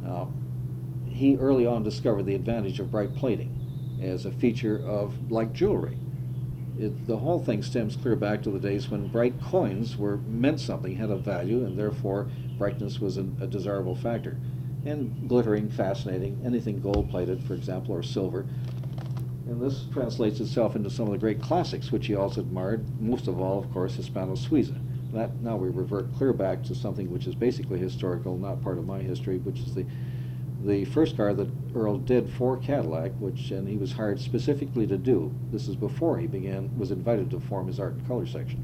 He early on discovered the advantage of bright plating as a feature of like jewelry. The whole thing stems clear back to the days when bright coins meant something, had a value, and therefore brightness was a desirable factor. And glittering, fascinating, anything gold-plated, for example, or silver. And this translates itself into some of the great classics, which he also admired, most of all, of course, Hispano Suiza. Now we revert clear back to something which is basically historical, not part of my history, which is the first car that Earl did for Cadillac, and he was hired specifically to do. This is before he was invited to form his art and color section.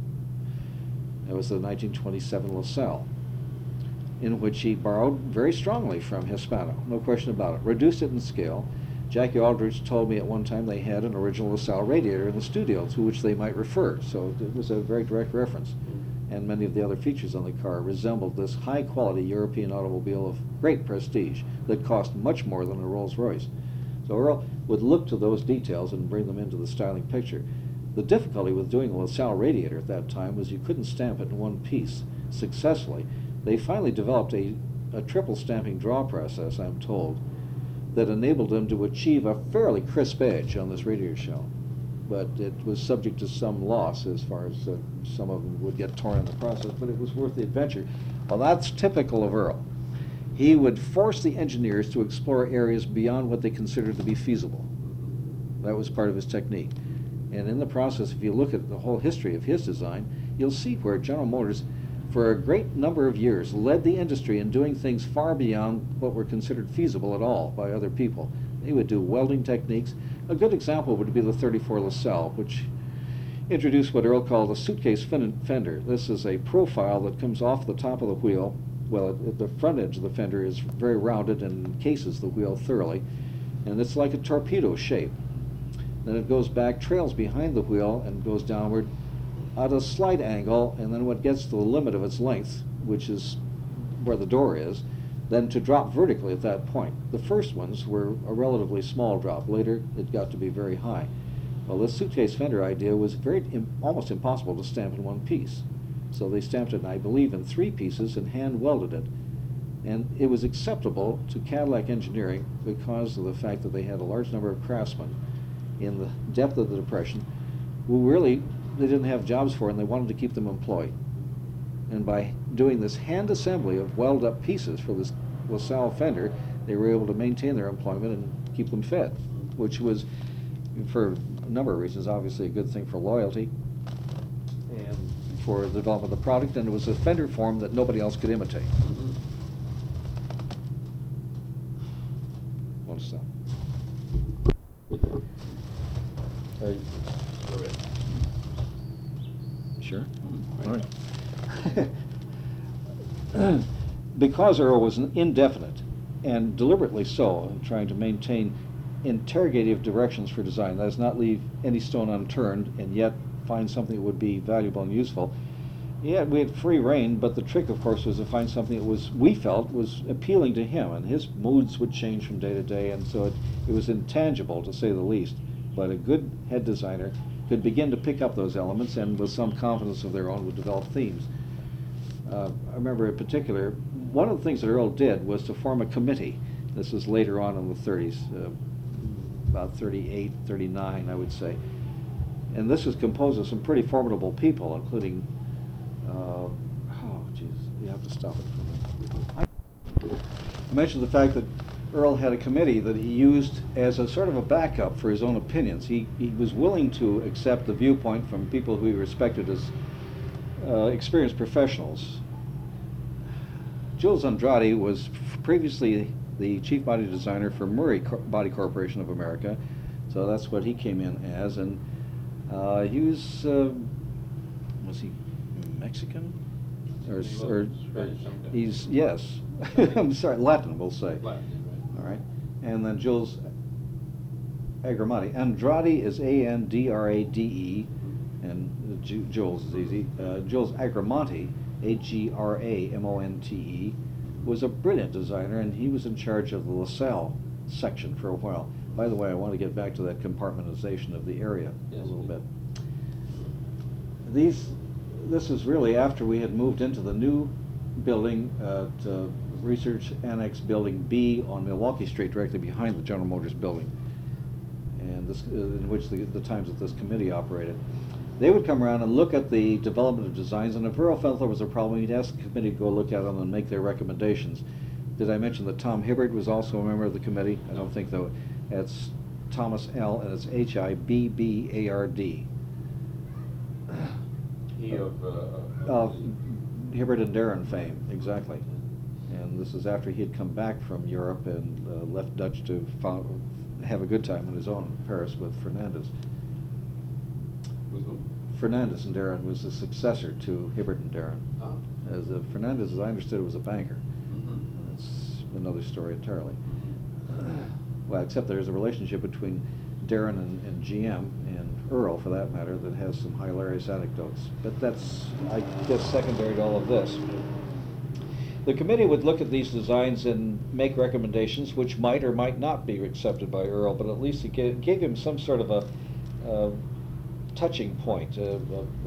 It was the 1927 LaSalle, in which he borrowed very strongly from Hispano, no question about it, reduced it in scale. Jackie Aldrich told me at one time they had an original LaSalle radiator in the studio to which they might refer, so it was a very direct reference. And many of the other features on the car resembled this high-quality European automobile of great prestige that cost much more than a Rolls-Royce. So Earl would look to those details and bring them into the styling picture. The difficulty with doing a LaSalle radiator at that time was you couldn't stamp it in one piece successfully. They finally developed a triple stamping draw process, I'm told, that enabled them to achieve a fairly crisp edge on this radiator shell. But it was subject to some loss as far as some of them would get torn in the process, but it was worth the adventure. Well, that's typical of Earl. He would force the engineers to explore areas beyond what they considered to be feasible. That was part of his technique. And in the process, if you look at the whole history of his design, you'll see where General Motors, for a great number of years, led the industry in doing things far beyond what were considered feasible at all by other people. They would do welding techniques. A good example would be the 34 LaSalle, which introduced what Earl called a suitcase fender. This is a profile that comes off the top of the wheel. Well, the front edge of the fender is very rounded and encases the wheel thoroughly, and it's like a torpedo shape. Then it goes back, trails behind the wheel, and goes downward at a slight angle, and then when it gets to the limit of its length, which is where the door is, then to drop vertically at that point. The first ones were a relatively small drop. Later, it got to be very high. Well, this suitcase fender idea was almost impossible to stamp in one piece. So they stamped it, I believe, in 3 pieces and hand welded it. And it was acceptable to Cadillac engineering because of the fact that they had a large number of craftsmen in the depth of the Depression who really they didn't have jobs for, and they wanted to keep them employed. And by doing this hand assembly of welded up pieces for this LaSalle fender, they were able to maintain their employment and keep them fed, which was, for a number of reasons, obviously a good thing for loyalty, and for the development of the product, and it was a fender form that nobody else could imitate. Mhm. Want to stop? Go ahead. Sure. Mhm. All right. Because Earl was indefinite, and deliberately so, in trying to maintain interrogative directions for design, that is, not leave any stone unturned, and yet find something that would be valuable and useful. Yeah, we had free reign, but the trick, of course, was to find something that we felt was appealing to him, and his moods would change from day to day, and so it was intangible, to say the least. But a good head designer could begin to pick up those elements, and with some confidence of their own would develop themes. I remember in particular, one of the things that Earl did was to form a committee. This was later on in the 30s, about 38, 39, I would say. And this was composed of some pretty formidable people, including, oh, geez, you have to stop it for a minute. I mentioned the fact that Earl had a committee that he used as a sort of a backup for his own opinions. He was willing to accept the viewpoint from people who he respected as experienced professionals. Jules Andrade was previously the chief body designer for Murray Body Corporation of America, so that's what he came in as. And he was he Mexican? Or he's, yes, I'm sorry, Latin, we'll say. Latin, right. All right. And then Jules Agramati. Andrade is Andrade, and Jules is easy. Jules Agramati, Agramonte, was a brilliant designer, and he was in charge of the LaSalle section for a while. By the way, I want to get back to that compartmentalization of the area a little bit. This is really after we had moved into the new building at Research Annex Building B on Milwaukee Street, directly behind the General Motors building, and this, in which the times that this committee operated. They would come around and look at the development of designs, and if Earl felt there was a problem, he'd ask the committee to go look at them and make their recommendations. Did I mention that Tom Hibbard was also a member of the committee? I don't think, though. It's Thomas L., and it's Hibbard. He of Hibbard and Darren fame, exactly. And this is after he had come back from Europe and left Dutch to have a good time on his own in Paris with Fernandez. with whom? Fernandez and Darren was the successor to Hibbard and Darren. Ah. As Fernandez, as I understood, was a banker. Mm-hmm. That's another story entirely. Well, except there's a relationship between Darren and GM and Earl, for that matter, that has some hilarious anecdotes. But that's, I guess, secondary to all of this. The committee would look at these designs and make recommendations which might or might not be accepted by Earl, but at least it gave him some sort of a touching point, a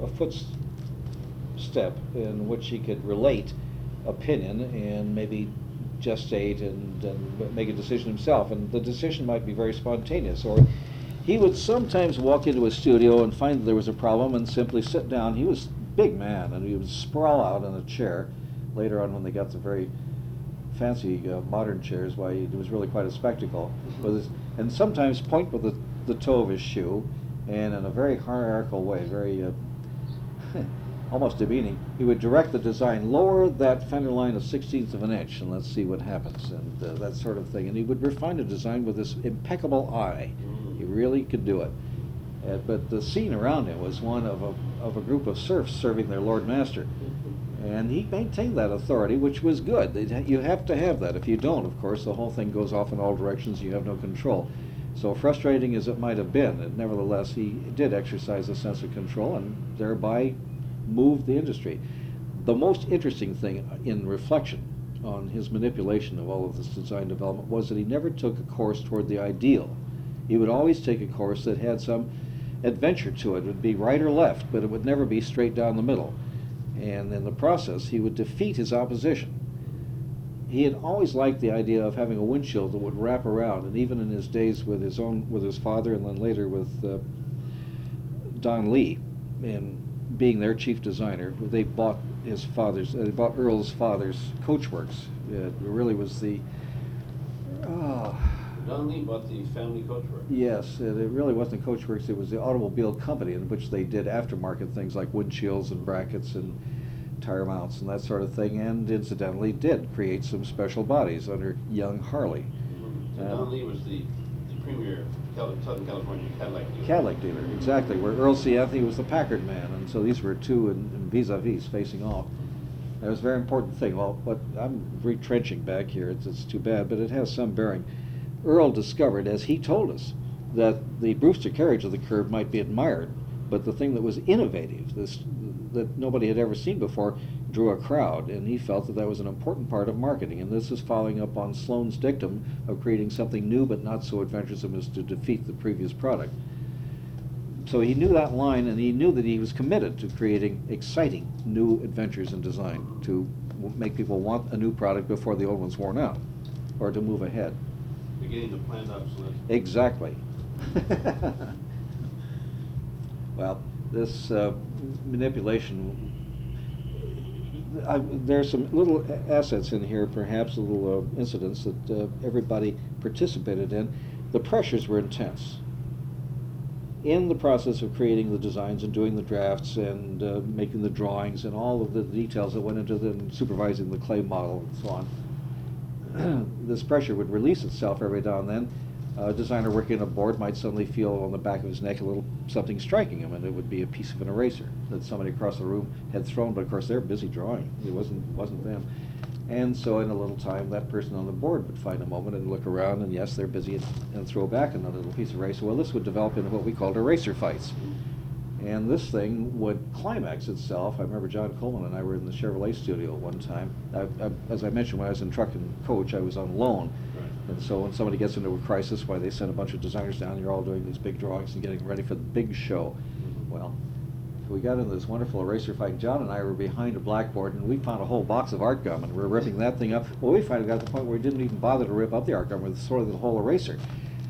footstep in which he could relate opinion and maybe gestate and make a decision himself. And the decision might be very spontaneous, or he would sometimes walk into a studio and find that there was a problem and simply sit down. He was a big man, and he would sprawl out in a chair. Later on, when they got the very fancy modern chairs, why, it was really quite a spectacle. And sometimes point with the toe of his shoe, and in a very hierarchical way, very almost demeaning, he would direct the design, lower that fender line a 1/16 of an inch, and let's see what happens, and that sort of thing. And he would refine a design with this impeccable eye. He really could do it. But the scene around him was one of a group of serfs serving their Lord Master. And he maintained that authority, which was good. You have to have that. If you don't, of course, the whole thing goes off in all directions. You have no control. So frustrating as it might have been, nevertheless, he did exercise a sense of control and thereby moved the industry. The most interesting thing in reflection on his manipulation of all of this design development was that he never took a course toward the ideal. He would always take a course that had some adventure to it. It would be right or left, but it would never be straight down the middle. And in the process, he would defeat his opposition. He had always liked the idea of having a windshield that would wrap around, and even in his days with his father, and then later with Don Lee, and being their chief designer, they bought Earl's father's Coachworks. It really was the Don Lee bought the family coachwork. Yes, it really wasn't Coachworks, it was the automobile company in which they did aftermarket things like windshields and brackets and tire mounts and that sort of thing, and incidentally did create some special bodies under young Harley. So Don Lee was the premier Southern California Cadillac dealer. Cadillac dealer, exactly, where Earl C. Anthony was the Packard man, and so these were two in vis-a-vis facing off. That was a very important thing. Well, but I'm retrenching back here, it's too bad, but it has some bearing. Earl discovered, as he told us, that the Brewster carriage of the curb might be admired, but the thing that was innovative, that nobody had ever seen before, drew a crowd, and he felt that that was an important part of marketing. And this is following up on Sloan's dictum of creating something new but not so adventuresome as to defeat the previous product. So he knew that line, and he knew that he was committed to creating exciting new adventures in design to make people want a new product before the old one's worn out, or to move ahead. Beginning to planned obsolescence. Exactly. Well, this manipulation, there's some little assets in here, perhaps little incidents that everybody participated in. The pressures were intense. In the process of creating the designs and doing the drafts and making the drawings and all of the details that went into them, supervising the clay model and so on, this pressure would release itself every now and then. A designer working on a board might suddenly feel on the back of his neck a little something striking him, and it would be a piece of an eraser that somebody across the room had thrown, but of course they're busy drawing. It wasn't them. And so in a little time, that person on the board would find a moment and look around, and yes, they're busy, and throw back another little piece of eraser. Well, this would develop into what we called eraser fights. And this thing would climax itself. I remember John Coleman and I were in the Chevrolet studio at one time. As I mentioned, when I was in truck and coach, I was on loan. Right. And so when somebody gets into a crisis, why they send a bunch of designers down, you're all doing these big drawings and getting ready for the big show. Well, we got into this wonderful eraser fight. John and I were behind a blackboard, and we found a whole box of art gum, and we were ripping that thing up. Well, we finally got to the point where we didn't even bother to rip up the art gum with sort of the whole eraser.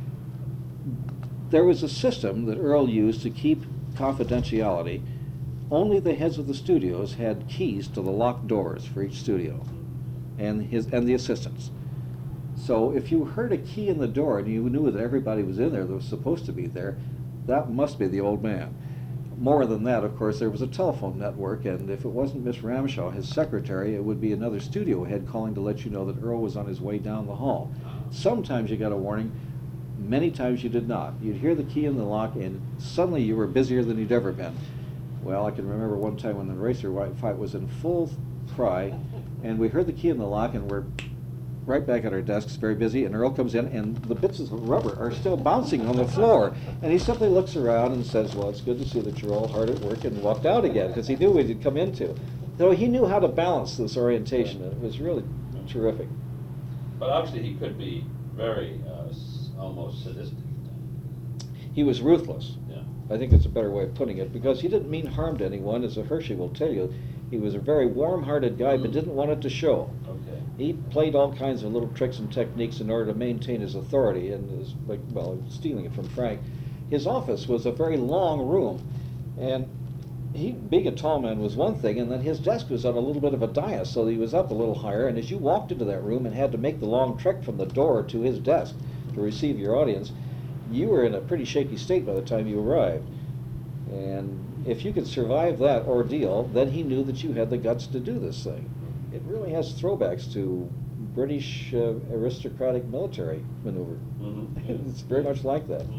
There was a system that Earl used to keep confidentiality. Only the heads of the studios had keys to the locked doors for each studio, and the assistants. So if you heard a key in the door and you knew that everybody was in there that was supposed to be there, that must be the old man. More than that, of course, there was a telephone network, and if it wasn't Miss Ramshaw, his secretary, it would be another studio head calling to let you know that Earl was on his way down the hall. Sometimes you got a warning, many times you did not. You'd hear the key in the lock, and suddenly you were busier than you'd ever been. Well, I can remember one time when the eraser fight was in full cry, and we heard the key in the lock, and we're right back at our desks, very busy, and Earl comes in, and the bits of rubber are still bouncing on the floor. And he simply looks around and says, well, it's good to see that you're all hard at work, and walked out again, because he knew what he'd come into. So he knew how to balance this orientation, and it was really terrific. But obviously he could be very almost sadistic. He was ruthless. Yeah. I think that's a better way of putting it, because he didn't mean harm to anyone, as a Hershey will tell you. He was a very warm-hearted guy, but didn't want it to show. Okay. He played all kinds of little tricks and techniques in order to maintain his authority, and stealing it from Frank. His office was a very long room, and he, being a tall man, was one thing, and then his desk was on a little bit of a dais, so he was up a little higher, and as you walked into that room and had to make the long trek from the door to his desk to receive your audience, you were in a pretty shaky state by the time you arrived. And if you could survive that ordeal, then he knew that you had the guts to do this thing. It really has throwbacks to British aristocratic military maneuver. Mm-hmm. It's very much like that.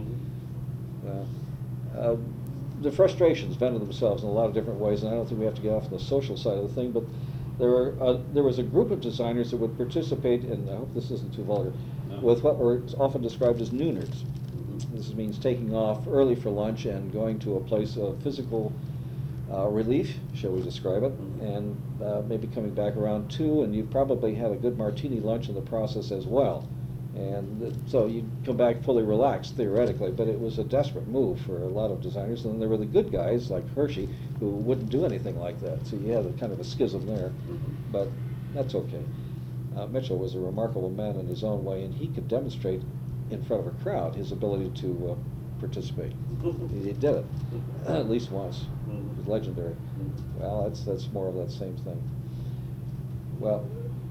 Mm-hmm. The frustrations vented themselves in a lot of different ways, and I don't think we have to get off on the social side of the thing, but there was a group of designers that would participate in, I hope this isn't too vulgar, No. with what were often described as nooners. Mm-hmm. This means taking off early for lunch and going to a place of physical relief, shall we describe it, and maybe coming back around 2, and you probably had a good martini lunch in the process as well. And so you'd come back fully relaxed, theoretically, but it was a desperate move for a lot of designers. And then there were the good guys, like Hershey, who wouldn't do anything like that. So you had a kind of a schism there, but that's okay. Mitchell was a remarkable man in his own way, and he could demonstrate in front of a crowd his ability to participate. He did it, at least once. It was legendary. Well, that's more of that same thing. Well,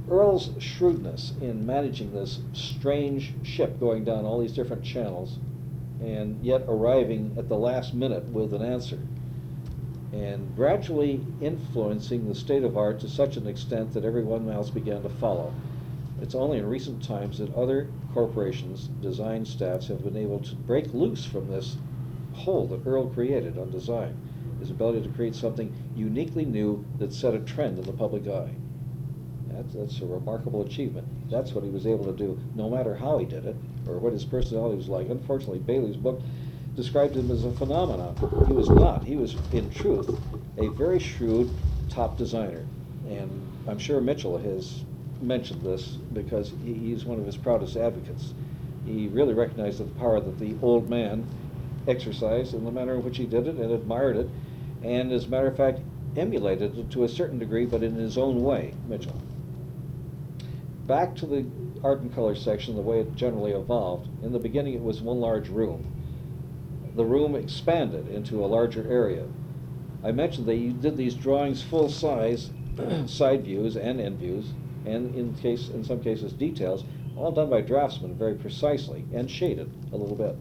Earl's shrewdness in managing this strange ship going down all these different channels and yet arriving at the last minute with an answer, and gradually influencing the state of art to such an extent that everyone else began to follow. It's only in recent times that other corporations, design staffs, have been able to break loose from this hold that Earl created on design, his ability to create something uniquely new that set a trend in the public eye. That's a remarkable achievement. That's what he was able to do, no matter how he did it or what his personality was like. Unfortunately, Bailey's book described him as a phenomenon. He was not. He was, in truth, a very shrewd top designer. And I'm sure Mitchell has mentioned this because he's one of his proudest advocates. He really recognized the power that the old man exercised in the manner in which he did it and admired it, and as a matter of fact, emulated it to a certain degree, but in his own way, Mitchell. Back to the art and color section, the way it generally evolved. In the beginning, it was one large room. The room expanded into a larger area. I mentioned that you did these drawings full size, side views and end views, and in some cases details, all done by draftsmen very precisely and shaded a little bit.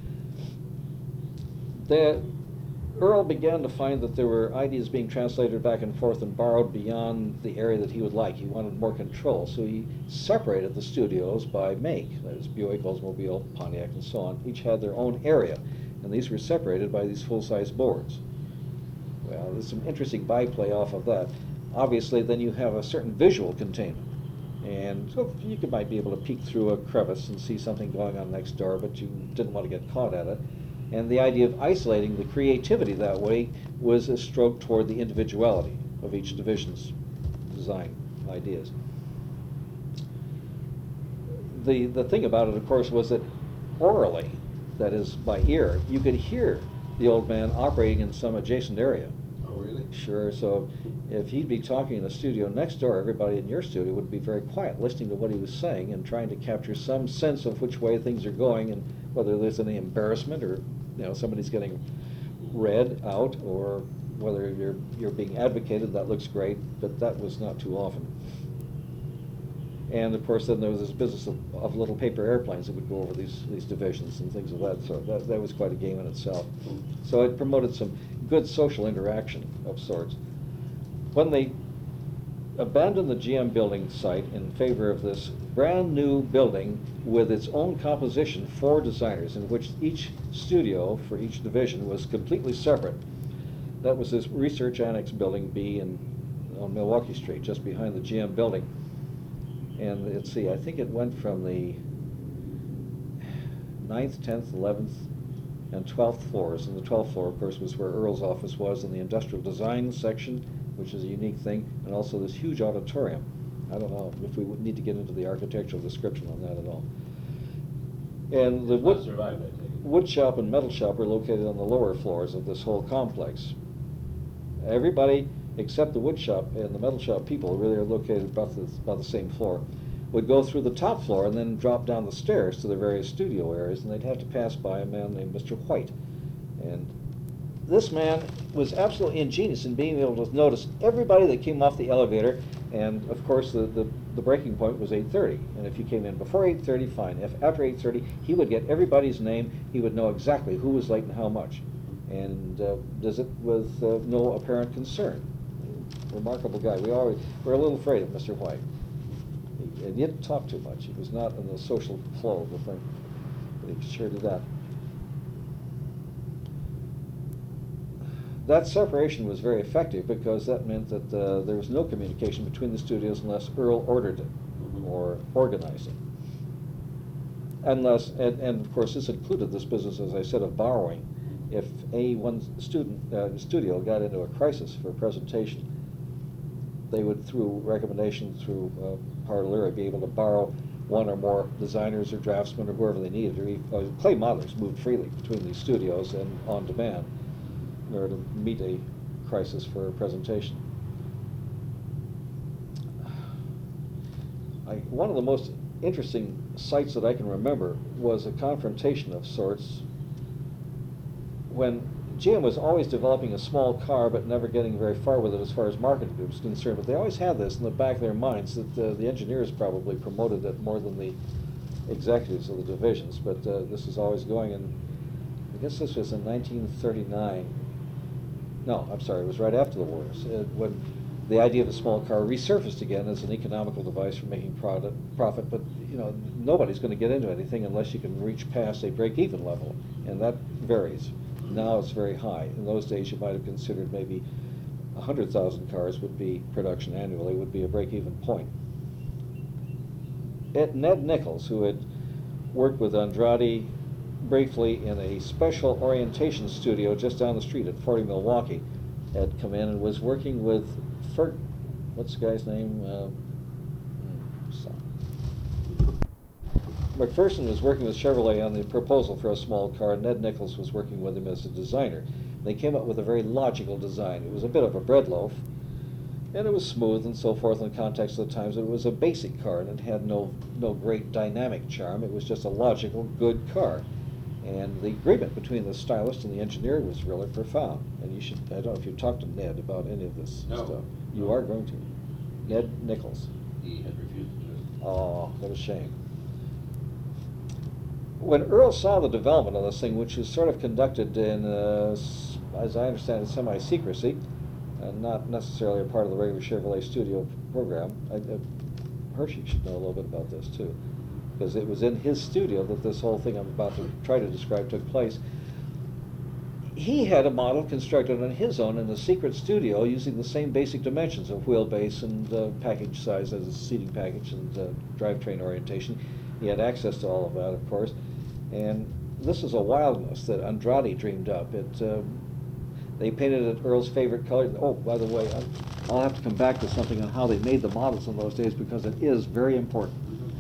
Earl began to find that there were ideas being translated back and forth and borrowed beyond the area that he would like. He wanted more control, so he separated the studios by make. That is, Buick, Oldsmobile, Pontiac, and so on. Each had their own area, and these were separated by these full-size boards. Well, there's some interesting byplay off of that. Obviously, then you have a certain visual containment. And so you might be able to peek through a crevice and see something going on next door, but you didn't want to get caught at it. And the idea of isolating the creativity that way was a stroke toward the individuality of each division's design ideas. The thing about it, of course, was that orally, that is by ear, you could hear the old man operating in some adjacent area. Oh, really? Sure, so if he'd be talking in the studio next door, everybody in your studio would be very quiet, listening to what he was saying and trying to capture some sense of which way things are going and whether there's any embarrassment or somebody's getting read out, or whether you're being advocated. That looks great, but that was not too often. And of course, then there was this business of little paper airplanes that would go over these divisions and things of that sort. That was quite a game in itself. So it promoted some good social interaction of sorts. When they abandoned the GM building site in favor of this brand new building with its own composition for designers, in which each studio for each division was completely separate. That was this Research Annex Building B on Milwaukee Street, just behind the GM building. And let's see, I think it went from the 9th, 10th, 11th, and 12th floors. And the 12th floor, of course, was where Earl's office was, in the industrial design section, which is a unique thing, and also this huge auditorium. I don't know if we would need to get into the architectural description on that at all. And the wood shop and metal shop are located on the lower floors of this whole complex. Everybody except the wood shop and the metal shop people, really are located about the same floor, would go through the top floor and then drop down the stairs to their various studio areas, and they'd have to pass by a man named Mr. White. And this man was absolutely ingenious in being able to notice everybody that came off the elevator, and of course the breaking point was 8:30. And if you came in before 8:30, fine. If after 8:30, he would get everybody's name. He would know exactly who was late and how much, and does it with no apparent concern. Remarkable guy. We're a little afraid of Mr. White. And he didn't talk too much. He was not in the social flow of the thing, but he sure did that. That separation was very effective because that meant that there was no communication between the studios unless Earl ordered it or organized it. And of course this included this business, as I said, of borrowing. If one studio got into a crisis for a presentation, they would, through recommendation through Parlera, be able to borrow one or more designers or draftsmen or whoever they needed, or clay modelers moved freely between these studios and on demand in order to meet a crisis for a presentation. One of the most interesting sights that I can remember was a confrontation of sorts when GM was always developing a small car, but never getting very far with it as far as marketing was concerned. But they always had this in the back of their minds that the engineers probably promoted it more than the executives of the divisions. But this is always going, and I guess this was in 1939. No, I'm sorry, it was right after the war, when the idea of a small car resurfaced again as an economical device for making profit. But you know, nobody's going to get into anything unless you can reach past a break-even level, and that varies. Now it's very high. In those days, you might have considered maybe 100,000 cars would be production annually, would be a break-even point. Ned Nichols, who had worked with Andrade briefly in a special orientation studio just down the street at 40 Milwaukee, had come in and was working with what's the guy's name? McPherson was working with Chevrolet on the proposal for a small car. Ned Nichols was working with him as a designer. They came up with a very logical design. It was a bit of a bread loaf, and it was smooth and so forth in the context of the times. It was a basic car, and it had no great dynamic charm. It was just a logical, good car. And the agreement between the stylist and the engineer was really profound. And you should, I don't know if you talked to Ned about any of this stuff. You are going to. Ned Nichols. He had refused to do it. Oh, what a shame. When Earl saw the development of this thing, which was sort of conducted in, as I understand it, semi-secrecy, and not necessarily a part of the regular Chevrolet studio program, Hershey should know a little bit about this too, because it was in his studio that this whole thing I'm about to try to describe took place. He had a model constructed on his own in a secret studio using the same basic dimensions of wheelbase and package size as a seating package and drivetrain orientation. He had access to all of that, of course. And this is a wildness that Andrade dreamed up. They painted it Earl's favorite color. Oh, by the way, I'll have to come back to something on how they made the models in those days because it is very important.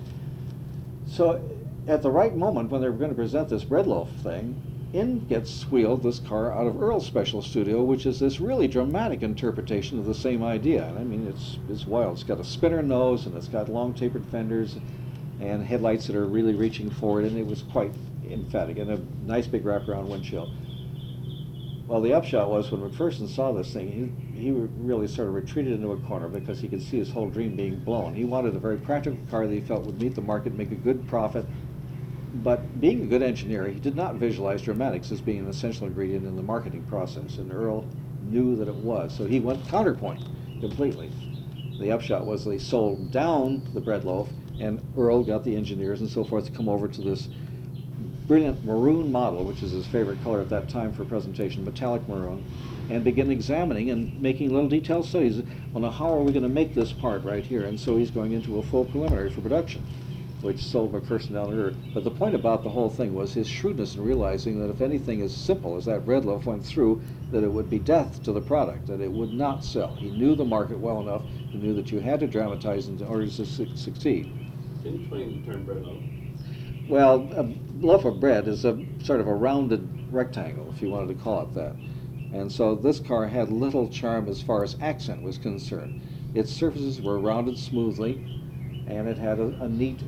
So at the right moment when they were going to present this bread loaf thing, in gets wheeled this car out of Earl's special studio, which is this really dramatic interpretation of the same idea. And I mean, it's wild. It's got a spinner nose, and it's got long tapered fenders, and headlights that are really reaching forward, and it was quite emphatic, and a nice big wraparound windshield. Well, the upshot was when McPherson saw this thing, he really sort of retreated into a corner because he could see his whole dream being blown. He wanted a very practical car that he felt would meet the market, make a good profit, but being a good engineer, he did not visualize dramatics as being an essential ingredient in the marketing process, and Earl knew that it was, so he went counterpoint completely. The upshot was they sold down the bread loaf, and Earl got the engineers and so forth to come over to this brilliant maroon model, which is his favorite color at that time for presentation, metallic maroon, and begin examining and making little detailed studies. Well, now how are we going to make this part right here? And so he's going into a full preliminary for production, which sold McPherson down the road. But the point about the whole thing was his shrewdness in realizing that if anything as simple as that bread loaf went through, that it would be death to the product, that it would not sell. He knew the market well enough. He knew that you had to dramatize in order to succeed. Can you explain the term bread loaf? Well, a loaf of bread is a sort of a rounded rectangle, if you wanted to call it that. And so this car had little charm as far as accent was concerned. Its surfaces were rounded smoothly, and it had a neat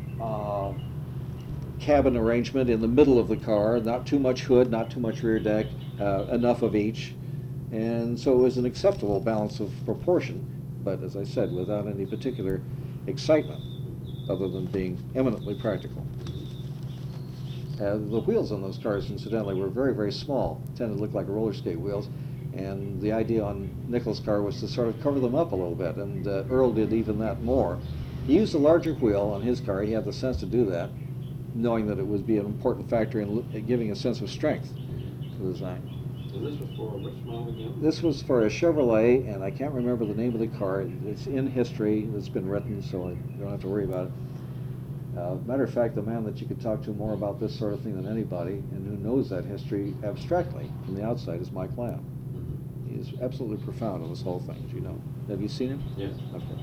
cabin arrangement in the middle of the car, not too much hood, not too much rear deck, enough of each. And so it was an acceptable balance of proportion, but as I said, without any particular excitement, other than being eminently practical. The wheels on those cars, incidentally, were very, very small, tended to look like roller skate wheels, and the idea on Nichols' car was to sort of cover them up a little bit, and Earl did even that more. He used a larger wheel on his car. He had the sense to do that, knowing that it would be an important factor in giving a sense of strength to the design. And this was for which model again? This was for a Chevrolet, and I can't remember the name of the car. It's in history. It's been written, so I don't have to worry about it. Matter of fact, the man that you could talk to more about this sort of thing than anybody, and who knows that history abstractly from the outside, is Mike Lamb. He is absolutely profound on this whole thing, as you know. Have you seen him? Yes. Okay.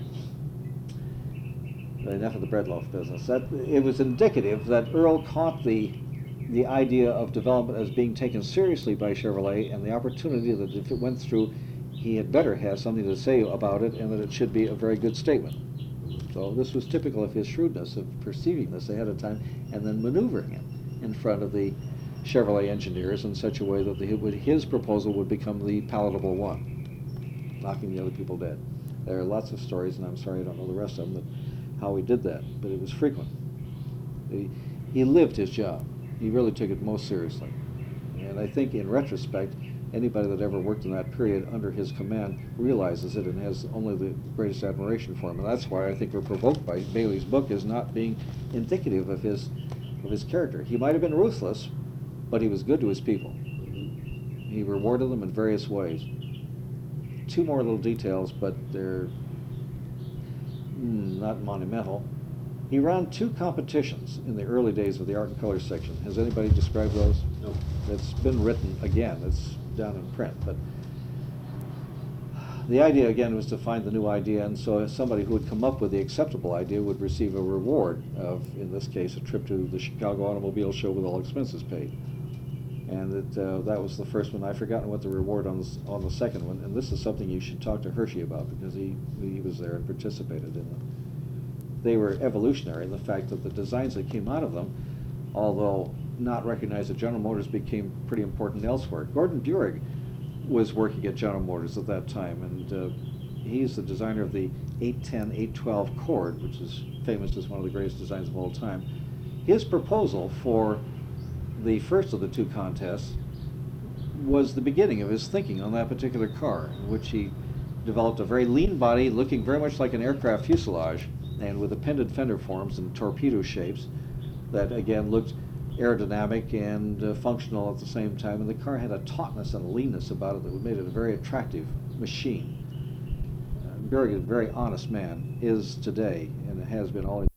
Enough of the bread loaf business. It was indicative that Earl caught the idea of development as being taken seriously by Chevrolet, and the opportunity that if it went through, he had better have something to say about it, and that it should be a very good statement. So this was typical of his shrewdness of perceiving this ahead of time and then maneuvering it in front of the Chevrolet engineers in such a way that his proposal would become the palatable one, knocking the other people dead. There are lots of stories, and I'm sorry I don't know the rest of them, how he did that, but it was frequent. He lived his job. He really took it most seriously. And I think in retrospect, anybody that ever worked in that period under his command realizes it and has only the greatest admiration for him. And that's why I think we're provoked by Bailey's book as not being indicative of his character. He might have been ruthless, but he was good to his people. He rewarded them in various ways. Two more little details, but they're not monumental. He ran 2 competitions in the early days of the Art and Color section. Has anybody described those? No. It's been written again. It's down in print. But the idea, again, was to find the new idea, and so somebody who would come up with the acceptable idea would receive a reward of, in this case, a trip to the Chicago Automobile Show with all expenses paid. And that was the first one. I've forgotten what the reward on the second one, and this is something you should talk to Hershey about, because he was there and participated in them. They were evolutionary in the fact that the designs that came out of them, although not recognized at General Motors, became pretty important elsewhere. Gordon Burig was working at General Motors at that time, and he's the designer of the 810, 812 Cord, which is famous as one of the greatest designs of all time. His proposal for the first of the 2 contests was the beginning of his thinking on that particular car, in which he developed a very lean body looking very much like an aircraft fuselage, and with appended fender forms and torpedo shapes that again looked aerodynamic and functional at the same time, and the car had a tautness and a leanness about it that made it a very attractive machine. Burig is a very honest man, is today, and has been all